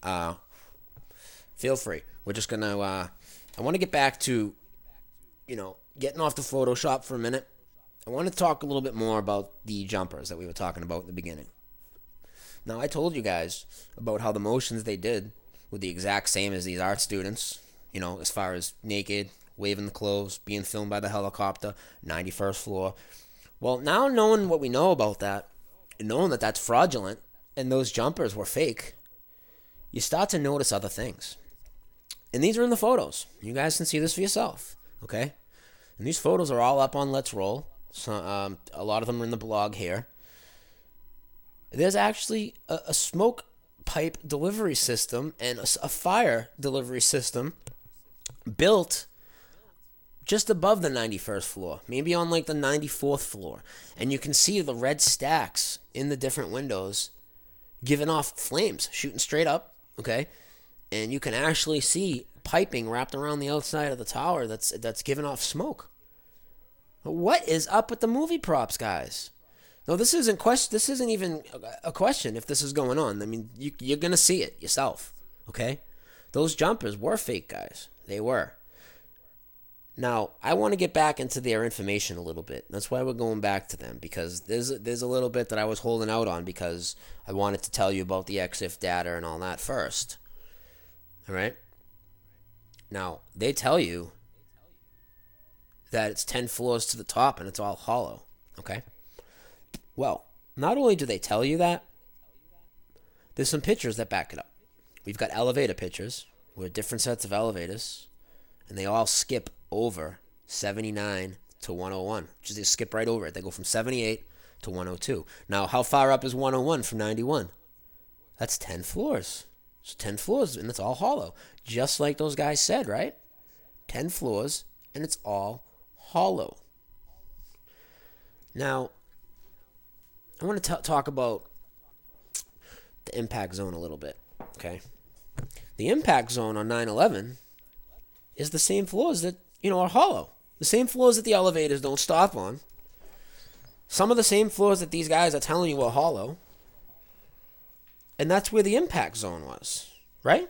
feel free. We're just going to, I want to get back to, getting off the Photoshop for a minute. I want to talk a little bit more about the jumpers that we were talking about in the beginning. Now, I told you guys about how the motions they did were the exact same as these art students, as far as naked, waving the clothes, being filmed by the helicopter, 91st floor. Well, now knowing what we know about that, and knowing that that's fraudulent, and those jumpers were fake, you start to notice other things. And these are in the photos. You guys can see this for yourself, okay? And these photos are all up on Let's Roll. So, a lot of them are in the blog here. There's actually a smoke pipe delivery system and a fire delivery system built just above the 91st floor, maybe on like the 94th floor. And you can see the red stacks in the different windows giving off flames, shooting straight up, okay? And you can actually see piping wrapped around the outside of the tower that's giving off smoke. What is up with the movie props, guys? No, this isn't even a question if this is going on. I mean, you're going to see it yourself, okay? Those jumpers were fake, guys. They were. Now, I want to get back into their information a little bit. That's why we're going back to them, because there's a little bit that I was holding out on because I wanted to tell you about the EXIF data and all that first. All right? Now, they tell you that it's 10 floors to the top and it's all hollow. Okay? Well, not only do they tell you that, there's some pictures that back it up. We've got elevator pictures with different sets of elevators, and they all skip over 79 to 101. Just they skip right over it. They go from 78 to 102. Now, how far up is 101 from 91? That's 10 floors. It's 10 floors, and it's all hollow. Just like those guys said, right? 10 floors, and it's all hollow. Now, I want to talk about the impact zone a little bit, okay? The impact zone on 9/11 is the same floors that, are hollow. The same floors that the elevators don't stop on. Some of the same floors that these guys are telling you are hollow. And that's where the impact zone was, right?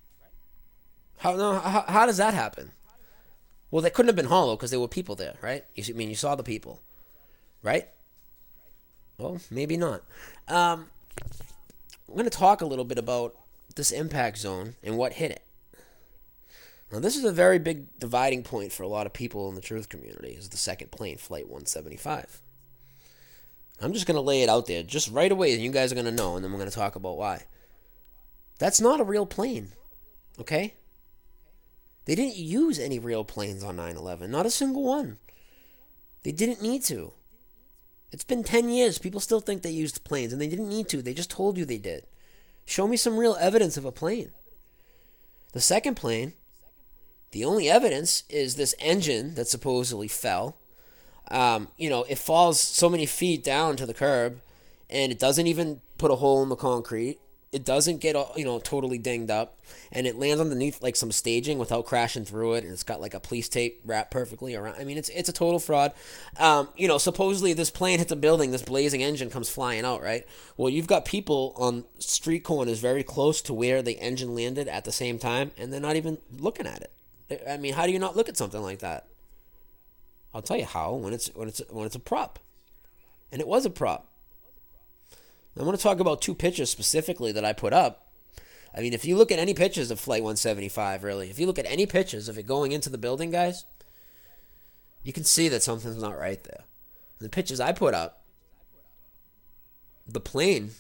How does that happen? Well, they couldn't have been hollow because there were people there, right? You saw the people, right? Well, maybe not. I'm going to talk a little bit about this impact zone and what hit it. Now, this is a very big dividing point for a lot of people in the truth community, is the second plane, Flight 175. I'm just going to lay it out there just right away, and you guys are going to know, and then we're going to talk about why. That's not a real plane, okay? They didn't use any real planes on 9/11, not a single one. They didn't need to. It's been 10 years. People still think they used planes, and they didn't need to. They just told you they did. Show me some real evidence of a plane. The second plane, the only evidence is this engine that supposedly fell. It falls so many feet down to the curb, and it doesn't even put a hole in the concrete. It doesn't get, totally dinged up, and it lands underneath like some staging without crashing through it, and it's got like a police tape wrapped perfectly around. I mean, it's a total fraud. Supposedly this plane hits a building, this blazing engine comes flying out, right? Well, you've got people on street corners very close to where the engine landed at the same time, and they're not even looking at it. I mean, how do you not look at something like that? I'll tell you how, when it's a prop. And it was a prop. I want to talk about two pictures specifically that I put up. I mean, if you look at any pictures of Flight 175, really, if you look at any pictures of it going into the building, guys, you can see that something's not right there. The pictures I put up, the plane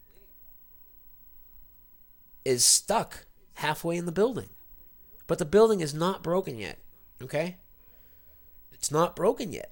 is stuck halfway in the building. But the building is not broken yet, okay? It's not broken yet.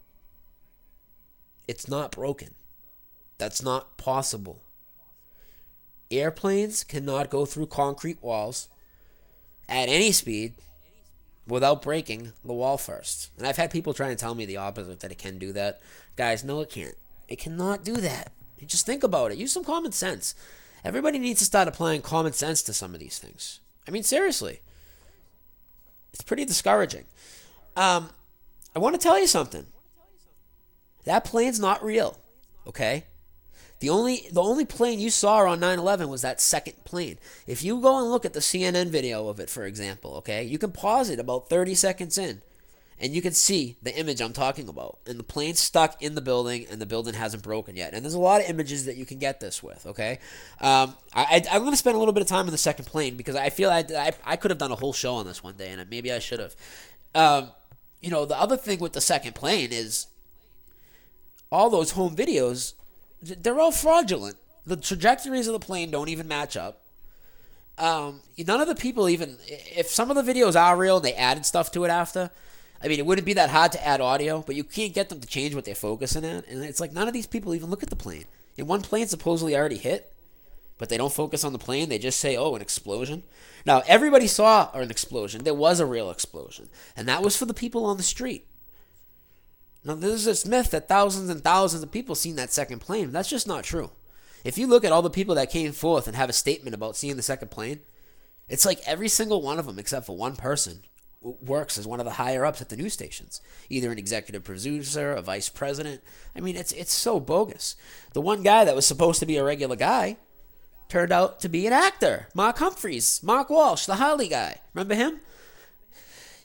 It's not broken. That's not possible. Airplanes cannot go through concrete walls at any speed without breaking the wall first. And I've had people trying to tell me the opposite, that it can do that. Guys, no, it can't. It cannot do that. You just think about it. Use some common sense. Everybody needs to start applying common sense to some of these things. I mean, seriously. It's pretty discouraging. I want to tell you something. That plane's not real, okay? The only plane you saw on 9/11 was that second plane. If you go and look at the CNN video of it, for example, okay, you can pause it about 30 seconds in, and you can see the image I'm talking about. And the plane's stuck in the building, and the building hasn't broken yet. And there's a lot of images that you can get this with, okay? I'm going to spend a little bit of time on the second plane because I feel I could have done a whole show on this one day, and maybe I should have. The other thing with the second plane is all those home videos, they're all fraudulent. The trajectories of the plane don't even match up. None of the people even, if some of the videos are real and they added stuff to it after, I mean, it wouldn't be that hard to add audio, but you can't get them to change what they're focusing at. And it's like none of these people even look at the plane. And one plane supposedly already hit, but they don't focus on the plane. They just say, oh, an explosion. Now, everybody saw an explosion. There was a real explosion. And that was for the people on the street. Now, there's this myth that thousands and thousands of people seen that second plane. That's just not true. If you look at all the people that came forth and have a statement about seeing the second plane, it's like every single one of them, except for one person, works as one of the higher ups at the news stations. Either an executive producer, a vice president. I mean, it's so bogus. The one guy that was supposed to be a regular guy turned out to be an actor. Mark Humphreys, Mark Walsh, the Harley guy. Remember him?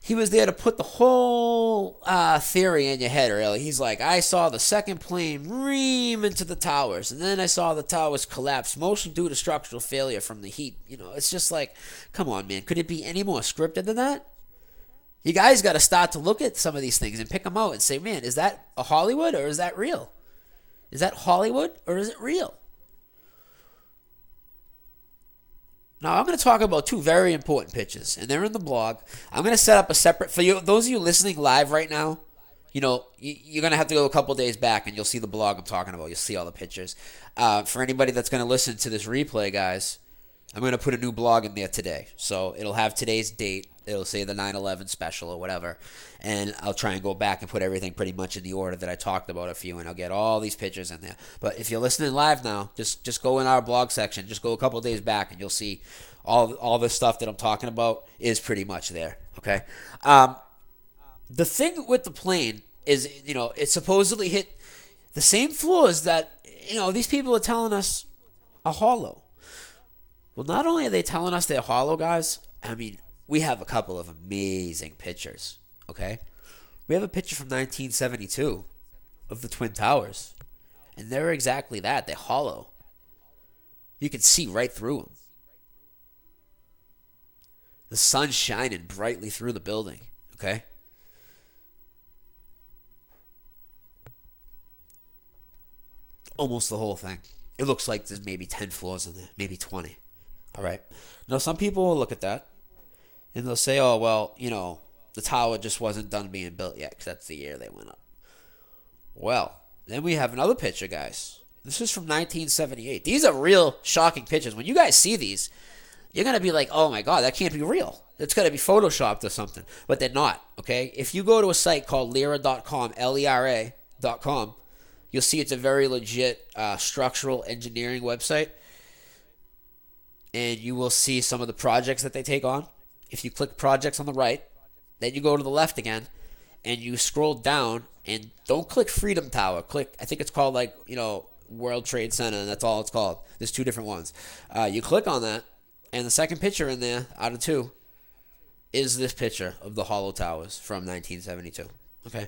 he was there to put the whole theory in your head, really. He's like, I saw the second plane ream into the towers, and then I saw the towers collapse, mostly due to structural failure from the heat. You know, it's just like, come on, man. Could it be any more scripted than that? You guys got to start to look at some of these things and pick them out and say, man, is that a Hollywood or is that real? Is that Hollywood or is it real? Now, I'm going to talk about two very important pitches, and they're in the blog. I'm going to set up a separate, for you, those of you listening live right now, you know, you're going to have to go a couple days back, and you'll see the blog I'm talking about. You'll see all the pictures. For anybody that's going to listen to this replay, guys, I'm going to put a new blog in there today. So it'll have today's date. It'll say the 9/11 special or whatever, and I'll try and go back and put everything pretty much in the order that I talked about a few, and I'll get all these pictures in there. But if you're listening live now, just go in our blog section, just go a couple days back, and you'll see all the stuff that I'm talking about is pretty much there. Okay, the thing with the plane is, you know, it supposedly hit the same floors that, you know, these people are telling us are hollow. Well, not only are they telling us they're hollow, guys, I mean, we have a couple of amazing pictures, okay? We have a picture from 1972 of the Twin Towers, and they're exactly that. They're hollow. You can see right through them. The sun's shining brightly through the building, okay? Almost the whole thing. It looks like there's maybe 10 floors in there, maybe 20, all right? Now, some people will look at that, and they'll say, oh, well, you know, the tower just wasn't done being built yet because that's the year they went up. Well, then we have another picture, guys. This is from 1978. These are real shocking pictures. When you guys see these, you're going to be like, oh, my God, that can't be real. It's got to be photoshopped or something. But they're not, okay? If you go to a site called Lera.com, Lera.com, you'll see it's a very legit structural engineering website. And you will see some of the projects that they take on. If you click projects on the right, then you go to the left again, and you scroll down, and don't click Freedom Tower. Click, I think it's called, like, you know, World Trade Center, and that's all it's called. There's two different ones. You click on that, and the second picture in there, out of two, is this picture of the Hollow Towers from 1972. Okay?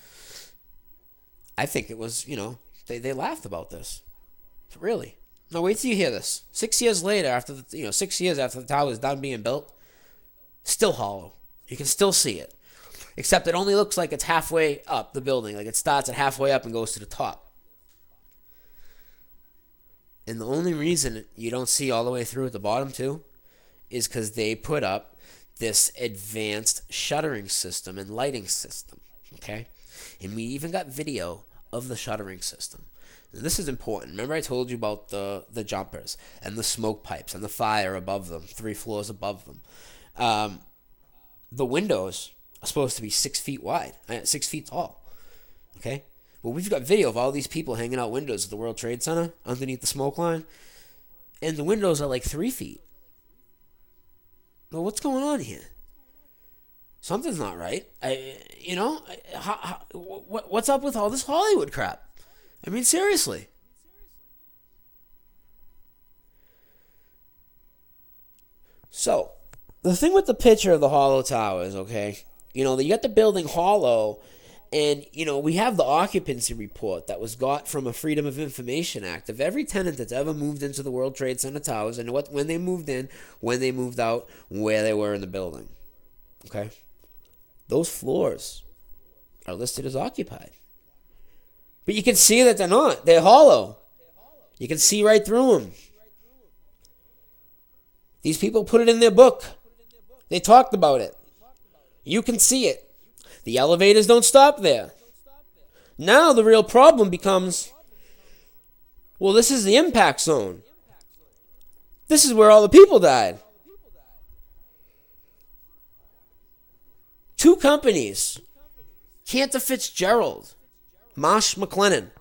I think it was, you know, they laughed about this. Really. Now, wait till you hear this. 6 years later, after the, 6 years after the tower was done being built, still hollow. You can still see it. Except it only looks like it's halfway up the building. Like it starts at halfway up and goes to the top. And the only reason you don't see all the way through at the bottom, too, is because they put up this advanced shuttering system and lighting system. Okay? And we even got video of the shuttering system. And this is important. Remember I told you about the jumpers and the smoke pipes and the fire above them, 3 floors above them. The windows are supposed to be 6 feet wide, 6 feet tall. Okay? Well, we've got video of all these people hanging out windows at the World Trade Center underneath the smoke line, and the windows are like 3 feet. Well, what's going on here? Something's not right. What's up with all this Hollywood crap? I mean, seriously. So, the thing with the picture of the Hollow Towers, okay, you got the building hollow, and, we have the occupancy report that was got from a Freedom of Information Act of every tenant that's ever moved into the World Trade Center towers and when they moved in, when they moved out, where they were in the building. Okay? Those floors are listed as occupied. But you can see that they're not. They're hollow. You can see right through them. These people put it in their book. They talked about it. You can see it. The elevators don't stop there. Now the real problem becomes, well, this is the impact zone. This is where all the people died. 2 companies, Cantor Fitzgerald, Marsh McLennan,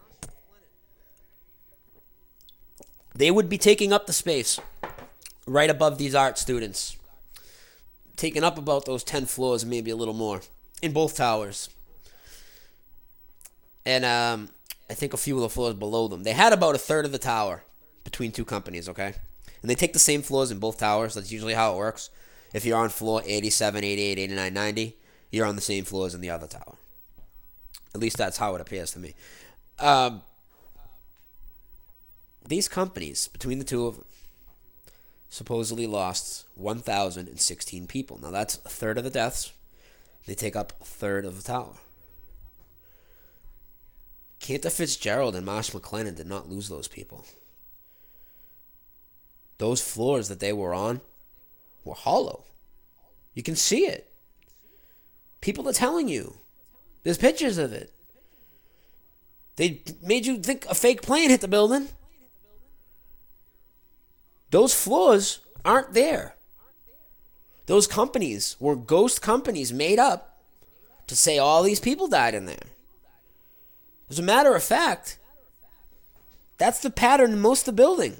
they would be taking up the space right above these art students. Taking up about those 10 floors, maybe a little more, in both towers. And I think a few of the floors below them. They had about a third of the tower between 2 companies, okay? And they take the same floors in both towers. That's usually how it works. If you're on floor 87, 88, 89, 90, you're on the same floor as in the other tower. At least that's how it appears to me. These companies, between the two of them, supposedly lost 1,016 people. Now that's a third of the deaths. They take up a third of the tower. Cantor Fitzgerald and Marsh McLennan did not lose those people. Those floors that they were on were hollow. You can see it. People are telling you. There's pictures of it. They made you think a fake plane hit the building. Those floors aren't there. Those companies were ghost companies made up to say all these people died in there. As a matter of fact, that's the pattern in most of the building.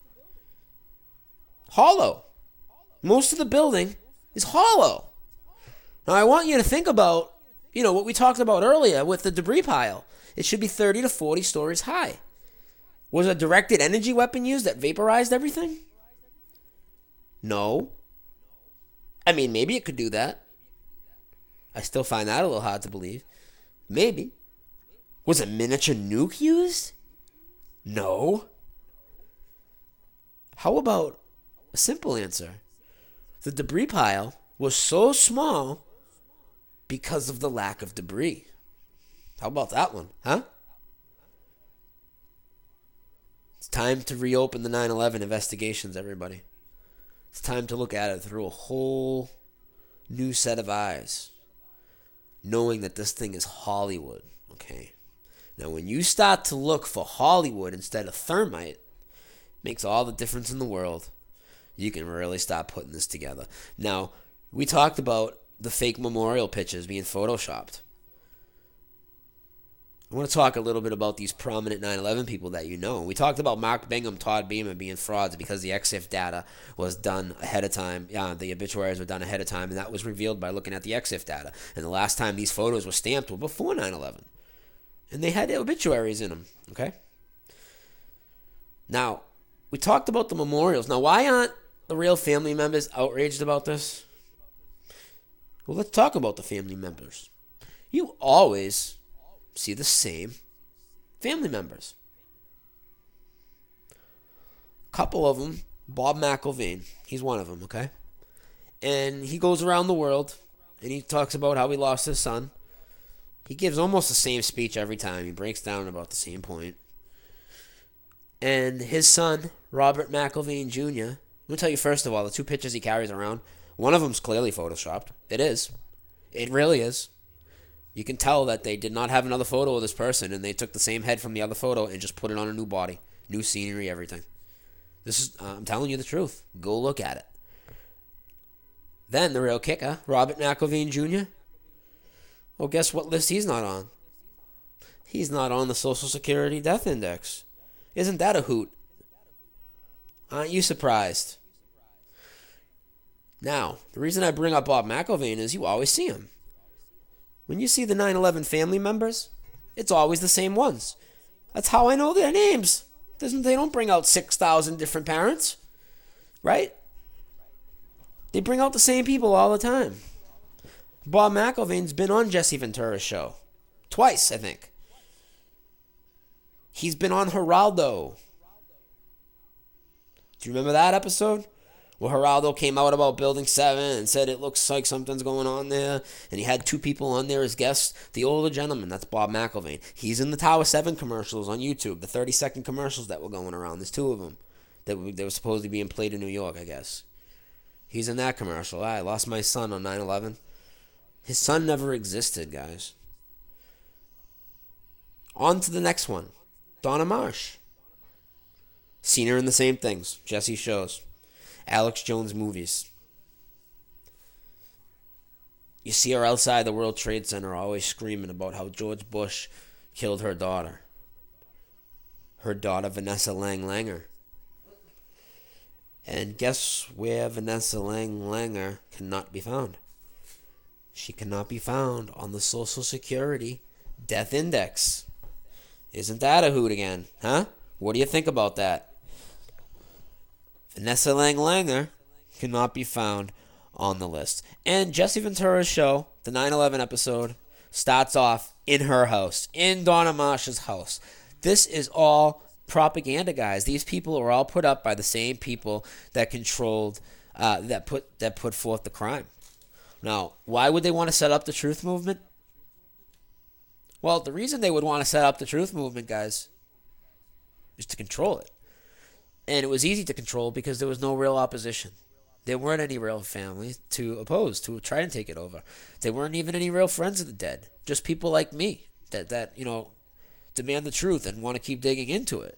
Hollow. Most of the building is hollow. Now I want you to think about, what we talked about earlier with the debris pile. It should be 30 to 40 stories high. Was a directed energy weapon used that vaporized everything? No. I mean, maybe it could do that. I still find that a little hard to believe. Maybe. Was a miniature nuke used? No. How about a simple answer? The debris pile was so small because of the lack of debris. How about that one, huh? It's time to reopen the 9/11 investigations, everybody. It's time to look at it through a whole new set of eyes, knowing that this thing is Hollywood, okay? Now, when you start to look for Hollywood instead of thermite, makes all the difference in the world. You can really start putting this together. Now, we talked about the fake memorial pictures being photoshopped. I want to talk a little bit about these prominent 9/11 people that you know. We talked about Mark Bingham, Todd Beamer being frauds because the EXIF data was done ahead of time. Yeah, the obituaries were done ahead of time, and that was revealed by looking at the EXIF data. And the last time these photos were stamped were before 9/11. And they had obituaries in them, okay? Now, we talked about the memorials. Now, why aren't the real family members outraged about this? Well, let's talk about the family members. You always see the same family members. A couple of them, Bob McIlvaine, he's one of them, okay? And he goes around the world, and he talks about how he lost his son. He gives almost the same speech every time. He breaks down about the same point. And his son, Robert McIlvaine Jr., let me tell you first of all, the two pictures he carries around, one of them's clearly photoshopped. It is. It really is. You can tell that they did not have another photo of this person, and they took the same head from the other photo and just put it on a new body, new scenery, everything. This is, I'm telling you the truth. Go look at it. Then the real kicker, Robert McIlvaine Jr. Well, guess what list he's not on? He's not on the Social Security Death Index. Isn't that a hoot? Aren't you surprised? Now, the reason I bring up Bob McIlvaine is you always see him. When you see the 9/11 family members, it's always the same ones. That's how I know their names. They don't bring out 6,000 different parents, right? They bring out the same people all the time. Bob McIlvaine's been on Jesse Ventura's show. Twice, I think. He's been on Geraldo. Do you remember that episode? Where Geraldo came out about Building 7 and said it looks like something's going on there. And he had two people on there as guests. The older gentleman, that's Bob McIlvaine. He's in the Tower 7 commercials on YouTube. The 30-second commercials that were going around. There's two of them. They were supposedly being played in New York, I guess. He's in that commercial. I lost my son on 9/11. His son never existed, guys. On to the next one. Donna Marsh. Seen her in the same things. Jesse shows. Alex Jones movies. You see her outside the World Trade Center always screaming about how George Bush killed her daughter. Her daughter, Vanessa Langer. And guess where Vanessa Langer cannot be found? She cannot be found on the Social Security Death Index. Isn't that a hoot again? Huh? What do you think about that? Vanessa Langer cannot be found on the list. And Jesse Ventura's show, the 9/11 episode, starts off in her house, in Donna Marsh's house. This is all propaganda, guys. These people are all put up by the same people that controlled, that put forth the crime. Now, why would they want to set up the truth movement? Well, the reason they would want to set up the truth movement, guys, is to control it. And it was easy to control because there was no real opposition. There weren't any real families to oppose, to try and take it over. There weren't even any real friends of the dead. Just people like me that demand the truth and want to keep digging into it,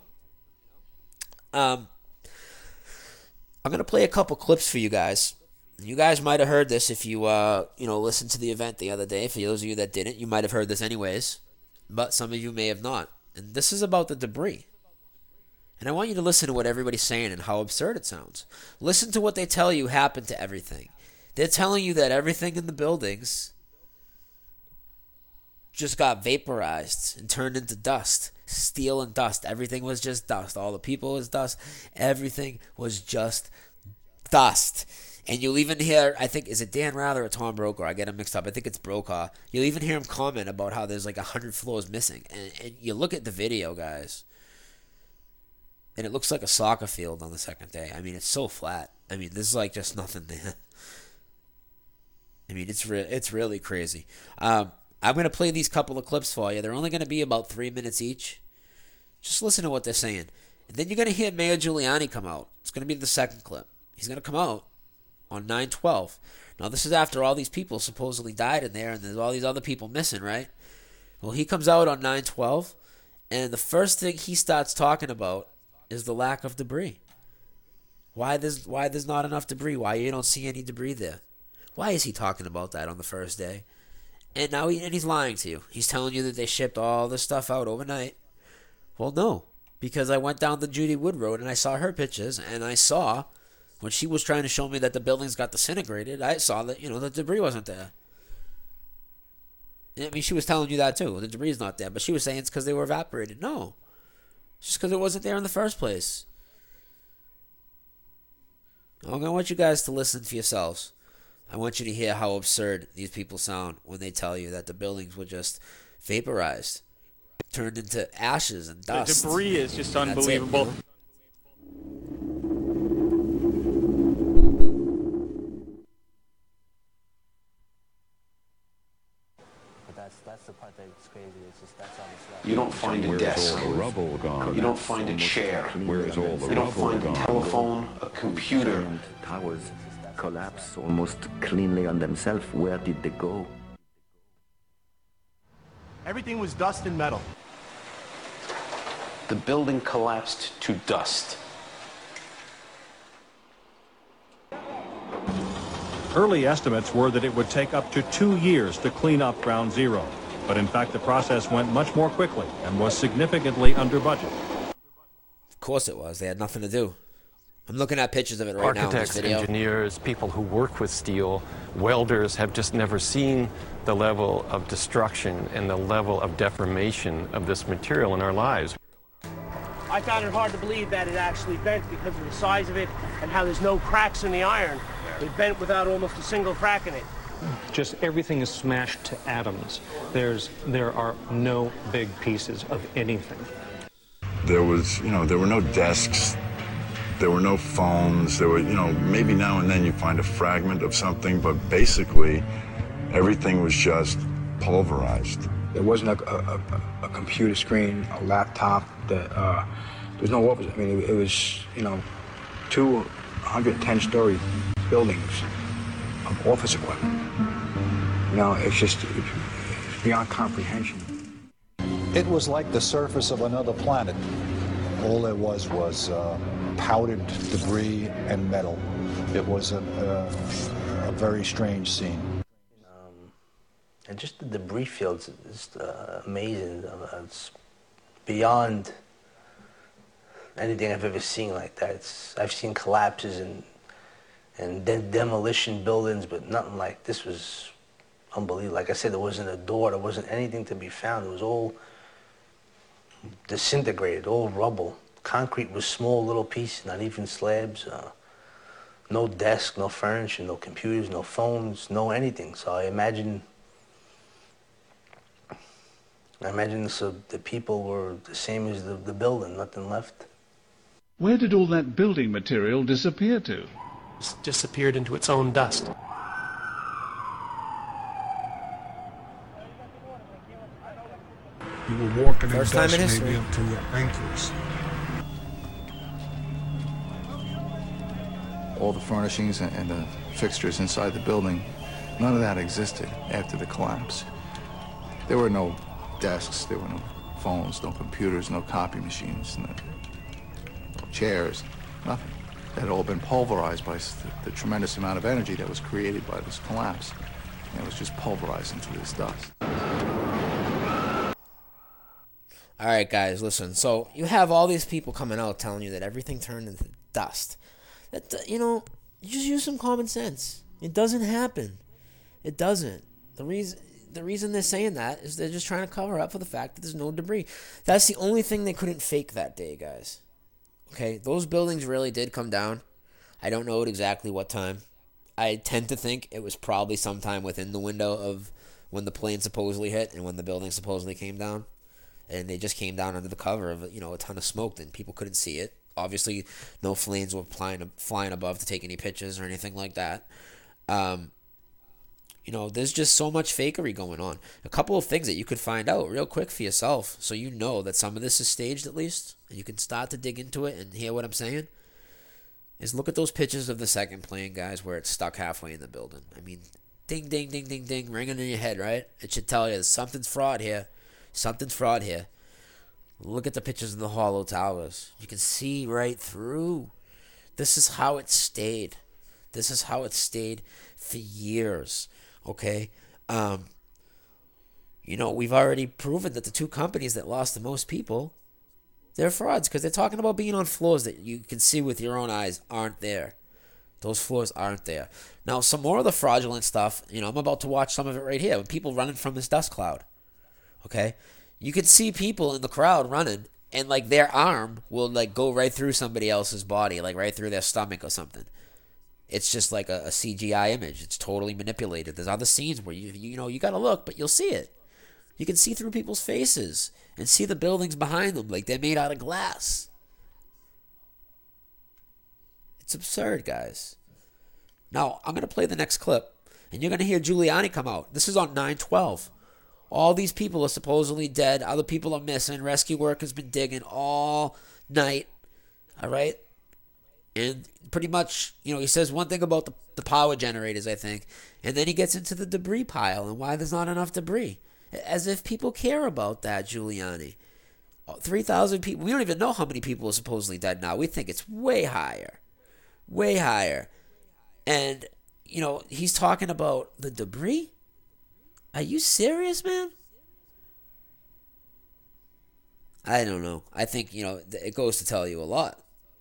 I'm going to play a couple clips for you guys. You guys might have heard this if you, listened to the event the other day. For those of you that didn't, you might have heard this anyways. But some of you may have not. And this is about the debris. And I want you to listen to what everybody's saying and how absurd it sounds. Listen to what they tell you happened to everything. They're telling you that everything in the buildings just got vaporized and turned into dust. Steel and dust. Everything was just dust. All the people was dust. Everything was just dust. And you'll even hear, I think, is it Dan Rather or Tom Brokaw? I get them mixed up. I think it's Brokaw. You'll even hear him comment about how there's like 100 floors missing. And you look at the video, guys, and it looks like a soccer field on the second day. I mean, it's so flat. I mean, there's like just nothing there. I mean, it's really crazy. I'm going to play these couple of clips for you. They're only going to be about 3 minutes each. Just listen to what they're saying. And then you're going to hear Mayor Giuliani come out. It's going to be the second clip. He's going to come out on 9/12. Now, this is after all these people supposedly died in there, and there's all these other people missing, right? Well, he comes out on 9/12, and the first thing he starts talking about is the lack of debris. Why there's not enough debris? Why you don't see any debris there? Why is he talking about that on the first day? And now he's lying to you. He's telling you that they shipped all this stuff out overnight. Well, no, because I went down the Judy Wood Road and I saw her pictures, and I saw when she was trying to show me that the buildings got disintegrated, I saw that, the debris wasn't there. I mean, she was telling you that too. The debris is not there, but she was saying it's because they were evaporated. No. It's just because it wasn't there in the first place. I'm going to want you guys to listen for yourselves. I want you to hear how absurd these people sound when they tell you that the buildings were just vaporized, turned into ashes and dust. The debris is just unbelievable. That's the part that's crazy. It's just that's how it's left. You don't find a desk. Rubble gone. You don't find a chair. Where's all the You don't rubble find a gone? telephone, a computer. And towers collapse almost cleanly on themselves. Where did they go? Everything was dust and metal. The building collapsed to dust. Early estimates were that it would take up to 2 years to clean up Ground Zero. But in fact, the process went much more quickly and was significantly under budget. Of course it was. They had nothing to do. I'm looking at pictures of it right now in this Architects, video. engineers, people who work with steel, welders have just never seen the level of destruction and the level of deformation of this material in our lives. I found it hard to believe that it actually bent because of the size of it and how there's no cracks in the iron. It bent without almost a single crack in it. Just everything is smashed to atoms. There are no big pieces of anything. There was, there were no desks. There were no phones. There were, maybe now and then you find a fragment of something, but basically everything was just pulverized. There wasn't a computer screen, a laptop. There was no office. I mean, it was, 210-story buildings of office equipment. It's beyond comprehension. It was like the surface of another planet. All there was powdered debris and metal. It was a very strange scene. And just the debris fields is amazing. It's beyond anything I've ever seen like that. I've seen collapses and demolition buildings, but nothing like this was unbelievable. Like I said, there wasn't a door, there wasn't anything to be found. It was all disintegrated, all rubble. Concrete was small little pieces, not even slabs. no desk, no furniture, no computers, no phones, no anything. So I imagine the people were the same as the building, nothing left. Where did all that building material disappear to? It's disappeared into its own dust. You were walking in First time dust in history. maybe up to your ankles. All the furnishings and the fixtures inside the building, none of that existed after the collapse. There were no desks, there were no phones, no computers, no copy machines, no chairs, nothing. That had all been pulverized by the tremendous amount of energy that was created by this collapse. And it was just pulverized into this dust. All right, guys, listen. So you have all these people coming out telling you that everything turned into dust. That, you know, just use some common sense. It doesn't happen. It doesn't. The reason they're saying that is they're just trying to cover up for the fact that there's no debris. That's the only thing they couldn't fake that day, guys. Okay, those buildings really did come down. I don't know at exactly what time. I tend to think it was probably sometime within the window of when the plane supposedly hit and when the building supposedly came down. And they just came down under the cover of, you know, a ton of smoke, and people couldn't see it. Obviously, no flames were flying above to take any pictures or anything like that. You know, there's just so much fakery going on. A couple of things that you could find out real quick for yourself, so you know that some of this is staged at least, and you can start to dig into it and hear what I'm saying, is look at those pictures of the second plane, guys, where it's stuck halfway in the building. I mean, ding, ding, ding, ding, ding, ringing in your head, right? It should tell you something's fraud here. Something's fraud here. Look at the pictures of the hollow towers. You can see right through. This is how it stayed. This is how it stayed for years. Okay? You know, we've already proven that the two companies that lost the most people, they're frauds because they're talking about being on floors that you can see with your own eyes aren't there. Those floors aren't there. Now, some more of the fraudulent stuff, you know, I'm about to watch some of it right here. People running from this dust cloud. Okay? You can see people in the crowd running, and, like, their arm will, like, go right through somebody else's body, like, right through their stomach or something. It's just like a CGI image. It's totally manipulated. There's other scenes where, you know, you got to look, but you'll see it. You can see through people's faces and see the buildings behind them like they're made out of glass. It's absurd, guys. Now, I'm going to play the next clip, and you're going to hear Giuliani come out. This is on 9/12. All these people are supposedly dead. Other people are missing. Rescue work has been digging all night. All right? And pretty much, you know, he says one thing about the power generators, I think. And then he gets into the debris pile and why there's not enough debris. As if people care about that, Giuliani. 3,000 people. We don't even know how many people are supposedly dead now. We think it's way higher. Way higher. And, you know, he's talking about the debris? Are you serious, man? I don't know. I think, you know, it goes to tell you a lot.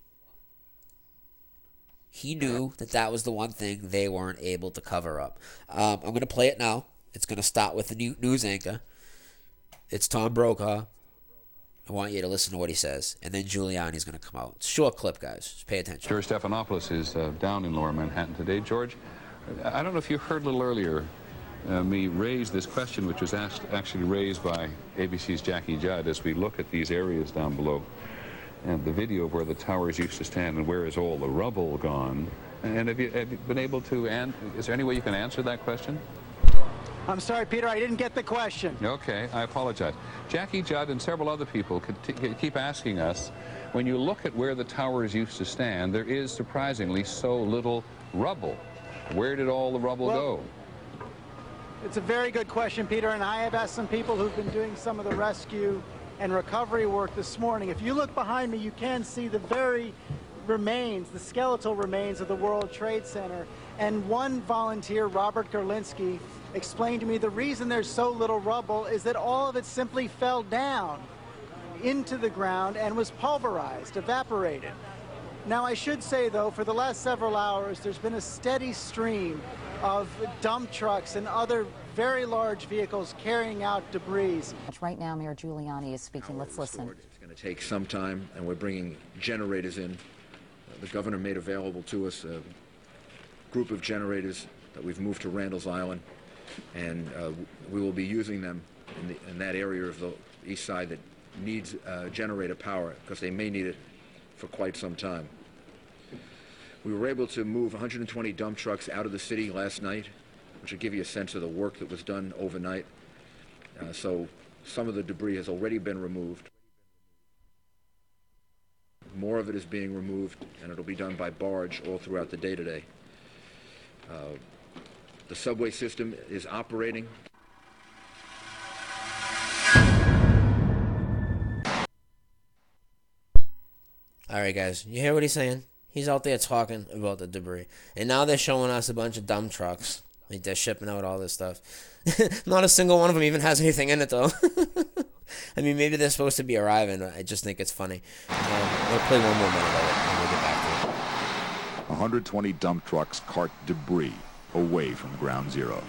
He knew that that was the one thing they weren't able to cover up. I'm going to play it now. It's going to start with the new news anchor. It's Tom Brokaw. I want you to listen to what he says. And then Giuliani's going to come out. It's a short clip, guys. Just pay attention. George Stephanopoulos is down in Lower Manhattan today. George, I don't know if you heard a little earlier me raise this question, which was actually raised by ABC's Jackie Judd as we look at these areas down below and the video of where the towers used to stand and where is all the rubble gone. And have you been able to, is there any way you can answer that question? I'm sorry, Peter, I didn't get the question. Okay, I apologize. Jackie Judd and several other people keep asking us, when you look at where the towers used to stand, there is surprisingly so little rubble. Where did all the rubble go? It's a very good question, Peter, and I have asked some people who've been doing some of the rescue and recovery work this morning. If you look behind me, you can see the very remains, the skeletal remains of the World Trade Center. And one volunteer, Robert Gerlinsky, explained to me the reason there's so little rubble is that all of it simply fell down into the ground and was pulverized, evaporated. Now, I should say, though, for the last several hours, there's been a steady stream of dump trucks and other very large vehicles carrying out debris. Right now, Mayor Giuliani is speaking. Let's listen. It's going to take some time, and we're bringing generators in. The governor made available to us group of generators that we've moved to Randall's Island, and we will be using them in that area of the east side that needs generator power, because they may need it for quite some time. We were able to move 120 dump trucks out of the city last night, which will give you a sense of the work that was done overnight. So some of the debris has already been removed. More of it is being removed, and it'll be done by barge all throughout the day today. The subway system is operating. All right, guys, you hear what he's saying? He's out there talking about the debris. And now they're showing us a bunch of dump trucks. Like, they're shipping out all this stuff. Not a single one of them even has anything in it, though. I mean, maybe they're supposed to be arriving. I just think it's funny. We'll play one more minute of it, and we'll get back to it. 120 dump trucks cart debris away from Ground Zero.